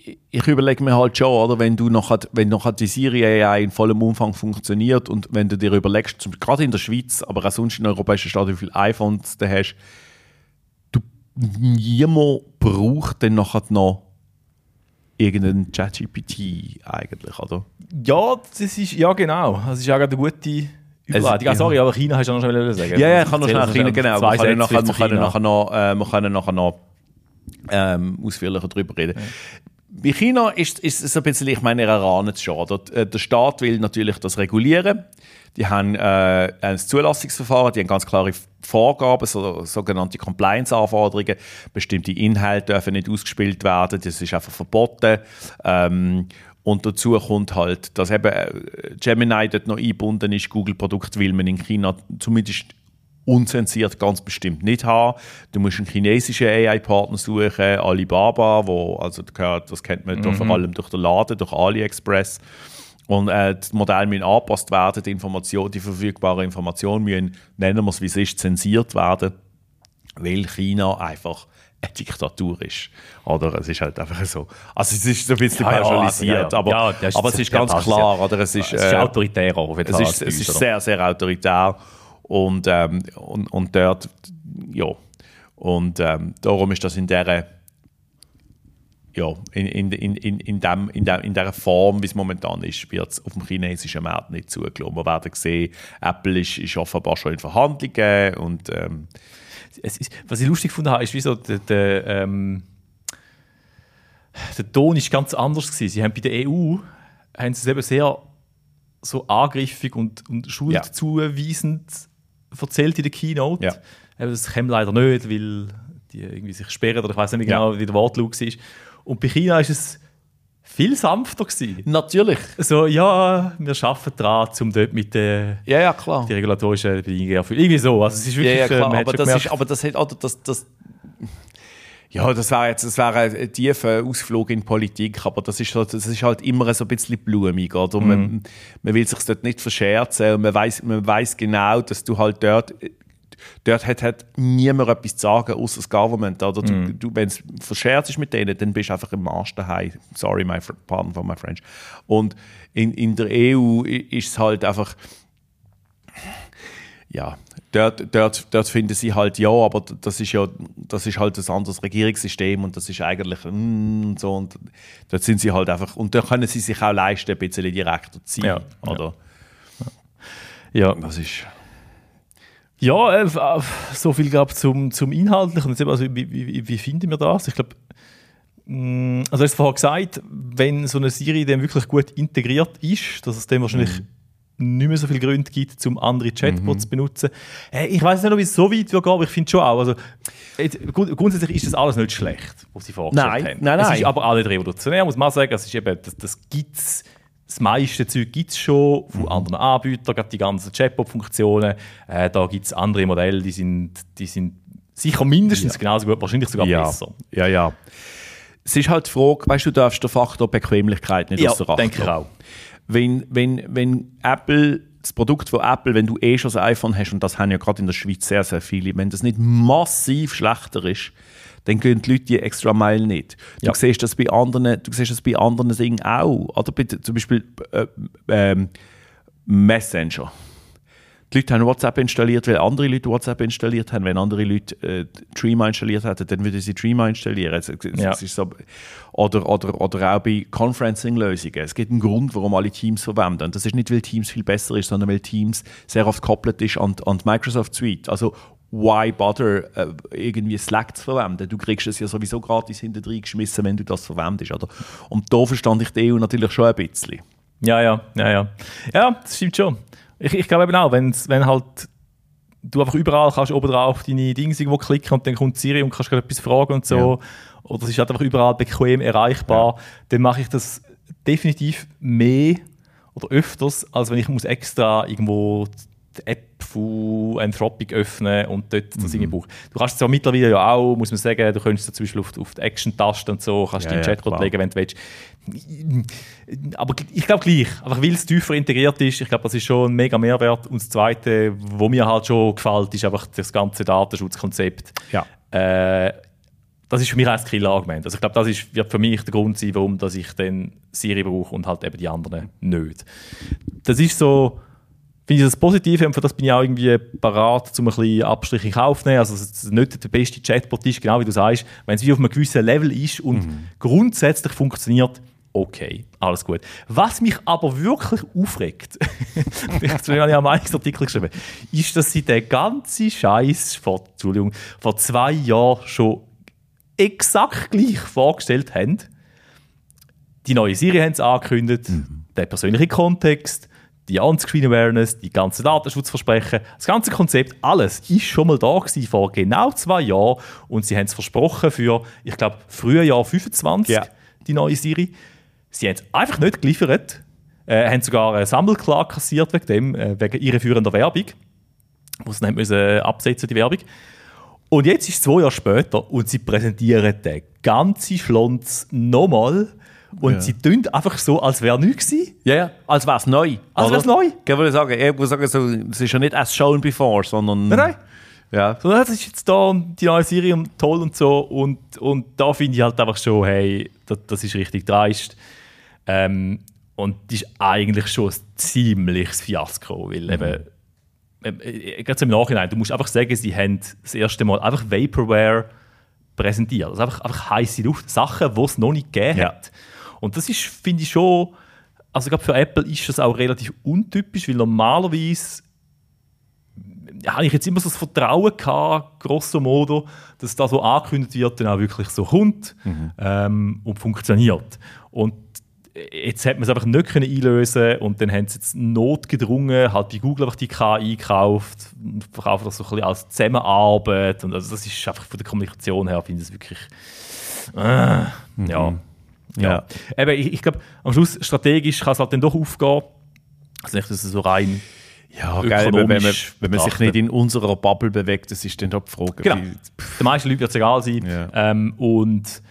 ich überlege mir halt schon, oder, wenn du noch, wenn noch die Siri A I in vollem Umfang funktioniert und wenn du dir überlegst, zum, gerade in der Schweiz, aber auch sonst in europäischen Staaten, wie viele iPhones du hast, du, niemand braucht dann nachher noch irgendeinen ChatGPT eigentlich, oder? Ja, das ist, ja genau. Das ist ja gerade eine gute Überleitung. Ah, sorry, aber China hast du noch schnell sagen. Ja, ja, ich kann noch schnell China, genau. Wir können nachher, wir können nachher noch, äh, wir können nachher noch ähm, ausführlicher darüber reden. Ja. Bei China ist, ist es ein bisschen, ich meine, ihr erahnt es schon. Der, der Staat will natürlich das regulieren. Die haben äh, ein Zulassungsverfahren, die haben ganz klare Vorgaben, so, sogenannte Compliance-Anforderungen. Bestimmte Inhalte dürfen nicht ausgespielt werden, das ist einfach verboten. Ähm, und dazu kommt halt, dass eben Gemini dort noch eingebunden ist, Google-Produkt will man in China zumindest unzensiert ganz bestimmt nicht haben. Du musst einen chinesischen A I-Partner suchen, Alibaba, wo, also das kennt man mhm. vor allem durch den Laden, durch AliExpress. Und äh, das Modell muss angepasst werden, die, Information, die verfügbaren Informationen müssen, nennen wir es wie es ist, zensiert werden, weil China einfach eine Diktatur ist. Oder es ist halt einfach so. Also es ist so ein bisschen ja, pauschalisiert, ja, ja. aber, ja, ist, aber es ist ganz passt, klar. Ja. Oder es ist, es ist autoritär auch. Es ist, es ist sehr, sehr autoritär. Und, ähm, und, und dort, ja. Und ähm, darum ist das in dieser ja, in, in, in, in, in, dem, in, dem, in dieser Form, wie es momentan ist, wird es auf dem chinesischen Markt nicht zugelassen. Wir werden sehen, Apple ist, ist offenbar schon in Verhandlungen. Und, ähm, es ist, was ich lustig gefunden habe, ist, wie so der, der, ähm, der Ton ist ganz anders gewesen. Sie haben bei der E U haben sie es eben sehr so angriffig und, und schuldzuweisend ja. erzählt in der Keynote. Ja. Eben, das kommt leider nicht, weil die irgendwie sich sperren oder ich weiß nicht genau, ja. wie der Wortlaut war. Und bei China war es viel sanfter gewesen. Natürlich. So, ja, wir arbeiten daran, um dort mit den ja, ja, klar. die regulatorischen Bedingungen erfüllen. Irgendwie so. Also, es ist wirklich, ja, ja, klar. Äh, aber, das ist, aber das hat, oder das, das ja, das wäre jetzt, das wäre ein tiefer Ausflug in Politik, aber das ist, das ist halt immer so ein bisschen blumig, oder? Mm. Man, man will sich dort nicht verscherzen und man weiß, man weiß genau, dass du halt dort Dort hat, hat niemand etwas zu sagen, außer das Government. Oder? Du, mm. du, wenn es verscherzt ist mit denen, dann bist du einfach im Arsch daheim. Sorry, my pardon for my French. Und in, in der E U ist es halt einfach, ja, dort, dort, dort finden sie halt ja, aber das ist ja, das ist halt ein anderes Regierungssystem und das ist eigentlich mm, so. Und dort sind sie halt einfach, und da können sie sich auch leisten, ein bisschen direkter zu sein. Ja, oder? Ja. ja. Das ist... Ja, äh, so viel glaube zum, zum Inhaltlichen. Also, wie, wie, wie finden wir das? Ich glaube, also du hast vorhin gesagt, wenn so eine Serie dann wirklich gut integriert ist, dass es dann wahrscheinlich mhm. nicht mehr so viele Gründe gibt, um andere Chatbots zu mhm. benutzen. Hey, ich weiß nicht, ob es so weit geht, aber ich finde schon auch. Also, jetzt, grundsätzlich ist das alles nicht schlecht, was sie vorgestellt nein, haben. Nein, nein. Es ist aber auch nicht revolutionär, muss man sagen. Es ist eben, das, das gibt es. Das meiste Zeug gibt es schon von mhm. anderen Anbietern, gerade die ganzen Chatbot-Funktionen. Äh, da gibt es andere Modelle, die sind, die sind sicher mindestens ja. genauso gut, wahrscheinlich sogar ja. besser. Ja, ja. Es ist halt die Frage, weißt du, du darfst den Faktor Bequemlichkeit nicht ja, aus der Acht denke ich auch. Wenn, wenn, wenn Apple, das Produkt von Apple, wenn du eh schon ein iPhone hast, und das haben ja gerade in der Schweiz sehr, sehr viele, wenn das nicht massiv schlechter ist, dann gehen die Leute die extra Meile nicht. Du, ja. siehst das bei anderen, du siehst das bei anderen Dingen auch. Oder bei, zum Beispiel äh, äh, Messenger. Die Leute haben WhatsApp installiert, weil andere Leute WhatsApp installiert haben. Wenn andere Leute äh, Threema installiert hätten, dann würden sie Threema installieren. Es, es, ja. es ist so, oder, oder, oder auch bei Conferencing-Lösungen. Es gibt einen Grund, warum alle Teams verwenden. Das ist nicht, weil Teams viel besser ist, sondern weil Teams sehr oft gekoppelt ist an, an die Microsoft Suite. Also why bother, äh, irgendwie Slack zu verwenden? Du kriegst es ja sowieso gratis hinten reingeschmissen, wenn du das verwendest. Oder? Und da verstand ich die E U natürlich schon ein bisschen. Ja, ja, ja, ja. Ja, das stimmt schon. Ich, ich glaube eben auch, wenn's, wenn halt du einfach überall kannst oben drauf deine Dinge irgendwo klicken und dann kommt Siri und kannst gerade etwas fragen und so, ja. oder es ist halt einfach überall bequem erreichbar, ja. dann mache ich das definitiv mehr oder öfters, als wenn ich muss extra irgendwo die App von Anthropic öffnen und dort das mhm. irgendwie brauchen. Du kannst es ja mittlerweile ja auch, muss man sagen, du könntest zum Beispiel auf, auf die Action-Taste und so, kannst ja, deinen ja, Chatbot legen, wenn du willst. Aber ich glaube gleich, einfach weil es tiefer integriert ist, ich glaube, das ist schon ein mega Mehrwert. Und das Zweite, was mir halt schon gefällt, ist einfach das ganze Datenschutzkonzept. Ja. Äh, das ist für mich ein Killer-Argument. Also ich glaube, das ist, wird für mich der Grund sein, warum dass ich dann Siri brauche und halt eben die anderen nicht. Das ist so, finde ich das Positive und für das bin ich auch irgendwie parat, um ein bisschen Abstriche in Kauf zu nehmen. Also dass es nicht der beste Chatbot ist, genau wie du sagst, wenn es wie auf einem gewissen Level ist und mhm. grundsätzlich funktioniert, okay, alles gut. Was mich aber wirklich aufregt, ich habe ja einen Meinungsartikel geschrieben, ist, dass sie den ganzen Scheiß vor, Entschuldigung, vor zwei Jahren schon exakt gleich vorgestellt haben. Die neue Siri haben sie angekündigt, mhm. der persönliche Kontext, die On-Screen-Awareness, die ganzen Datenschutzversprechen, das ganze Konzept, alles ist schon mal da gewesen vor genau zwei Jahren und sie haben es versprochen für, ich glaube, Frühjahr fünfundzwanzig, ja. die neue Siri. Sie haben es einfach nicht geliefert, äh, haben sogar eine Sammelklage kassiert wegen dem, äh, wegen irreführender Werbung, wo sie dann müssen absetzen, die Werbung. Und jetzt ist es zwei Jahre später und sie präsentieren den ganzen Schlons nochmal. Und ja. sie tun einfach so, als wäre nichts gewesen. Ja, ja, als wäre es neu. Als wäre es neu. Ich würde sagen, ich würde sagen so, es ist ja nicht as shown before, sondern... Nein, nein. Ja. So, das ist jetzt da und die neue Serie und toll und so. Und, und da finde ich halt einfach schon, hey, das, das ist richtig dreist. Ähm, und das ist eigentlich schon ein ziemliches Fiasko, weil mhm. eben, äh, gerade im Nachhinein, du musst einfach sagen, sie haben das erste Mal einfach Vaporware präsentiert. Also einfach, einfach heisse Luft, Sachen, die es noch nicht gegeben ja. hat. Und das ist, finde ich schon, also ich glaube für Apple ist das auch relativ untypisch, weil normalerweise ja, habe ich jetzt immer so das Vertrauen gehabt, grosso modo, dass das so angekündigt wird, dann auch wirklich so kommt mhm. ähm, und funktioniert. Und jetzt hat man es einfach nicht können einlösen und dann haben sie jetzt notgedrungen, halt bei Google einfach die K I gekauft und verkaufen das so ein bisschen als Zusammenarbeit. Und also das ist einfach von der Kommunikation her, finde ich das wirklich äh, mhm. ja. Ja. ja. Eben, ich, ich glaube, am Schluss strategisch kann es halt dann doch aufgehen. Also nicht, dass es so rein ja, geil, wenn man, wenn man sich nicht in unserer Bubble bewegt, das ist dann doch die Frage. Genau. Den meisten Leuten wird es egal sein. Ja. Ähm, und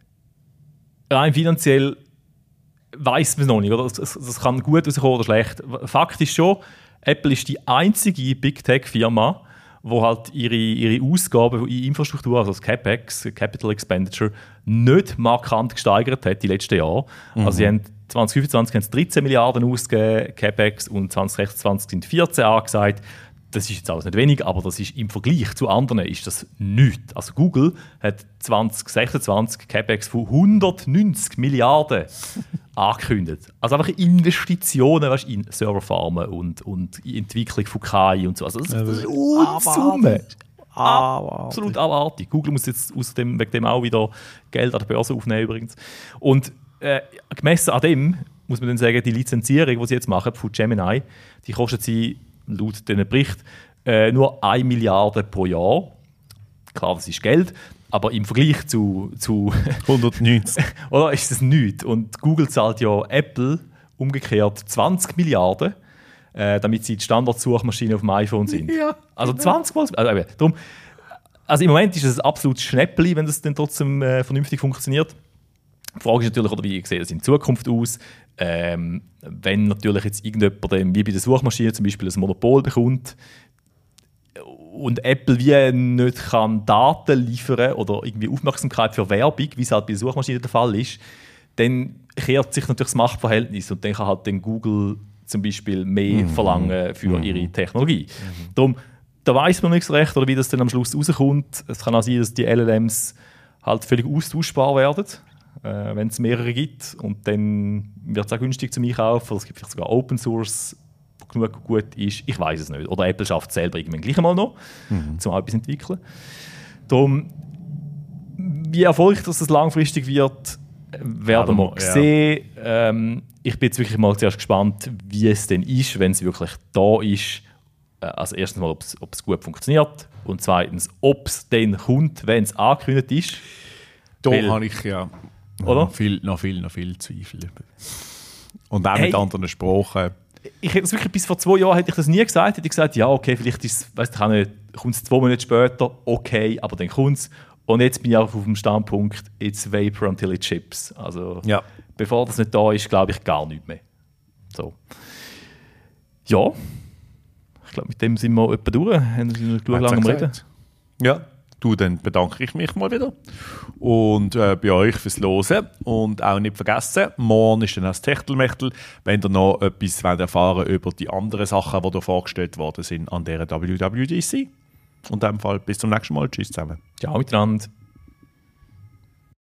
rein finanziell weiss man es noch nicht. Oder? Das, das kann gut rauskommen oder schlecht. Fakt ist schon, Apple ist die einzige Big-Tech-Firma, wo halt ihre, ihre Ausgaben in Infrastruktur, also das CapEx, Capital Expenditure, nicht markant gesteigert hat die letzten Jahre. Mhm. Also sie haben zwanzig fünfundzwanzig haben sie dreizehn Milliarden ausgegeben, CapEx, und zwanzig sechsundzwanzig sind vierzehn angesagt. Das ist jetzt alles nicht wenig, aber das ist im Vergleich zu anderen ist das nichts. Also Google hat zwanzig sechsundzwanzig CapEx von hundertneunzig Milliarden angekündigt. Also einfach Investitionen, weißt, in Serverfarmen und, und in Entwicklung von K I und so. Also das ist eine Unsumme. Absolut abartig. Google muss jetzt aus dem, wegen dem auch wieder Geld an der Börse aufnehmen übrigens. Und äh, gemessen an dem muss man dann sagen, die Lizenzierung, die sie jetzt machen von Gemini, die kostet sie laut diesem Bericht äh, nur eine Milliarde pro Jahr. Klar, das ist Geld, aber im Vergleich zu, zu hundertneunzig oder, ist das nichts. Und Google zahlt ja Apple umgekehrt zwanzig Milliarden, äh, damit sie die Standardsuchmaschine auf dem iPhone sind. Ja, also zwanzig Mal. Also, eben, darum, also im Moment ist es ein absolutes Schnäppli, wenn das dann trotzdem äh, vernünftig funktioniert. Die Frage ist natürlich, oder wie sieht das in Zukunft aus? Ähm, wenn natürlich jetzt irgendjemand, wie bei der Suchmaschine zum Beispiel, ein Monopol bekommt und Apple wie nicht kann Daten liefern oder irgendwie Aufmerksamkeit für Werbung, wie es halt bei der Suchmaschine der Fall ist, dann kehrt sich natürlich das Machtverhältnis und dann kann halt dann Google zum Beispiel mehr mhm. verlangen für mhm. ihre Technologie. Mhm. Darum, da weiss man nicht so recht, oder wie das dann am Schluss rauskommt. Es kann auch sein, dass die L L Ms halt völlig austauschbar werden, äh, wenn es mehrere gibt, und dann wird es auch günstig zum Einkaufen. Oder es gibt vielleicht sogar Open Source, wo genug gut ist. Ich weiß es nicht. Oder Apple schafft es selber irgendwann gleich einmal noch, mhm. um auch etwas zu entwickeln. Darum, wie erfolgreich das langfristig wird, werden wir ja. sehen. Ähm, ich bin jetzt wirklich mal zuerst gespannt, wie es denn ist, wenn es wirklich da ist. Also erstens mal, ob es gut funktioniert, und zweitens, ob es dann kommt, wenn es angekündigt ist. Da habe ich ja oder? Noch, viel, noch viel, noch viel Zweifel. Und auch hey, mit anderen Sprachen. Ich hätte das wirklich, bis vor zwei Jahren hätte ich das nie gesagt. Hätte ich gesagt, ja, okay, vielleicht ist es, weißt du, kommt es zwei Monate später, okay, aber dann kommt es. Und jetzt bin ich auch auf dem Standpunkt, it's vapor until it chips. Also, ja. bevor das nicht da ist, glaube ich gar nichts mehr. So. Ja. Ich glaube, mit dem sind wir etwa durch. Haben wir genug lange am Reden? Ja. Du, dann bedanke ich mich mal wieder. Und äh, bei euch fürs Hören. Und auch nicht vergessen, morgen ist dann das Techtelmechtel, wenn ihr noch etwas erfahren wollt über die anderen Sachen, die da vorgestellt worden sind an dieser W W D C. Und in dem Fall bis zum nächsten Mal. Tschüss zusammen. Ciao miteinander.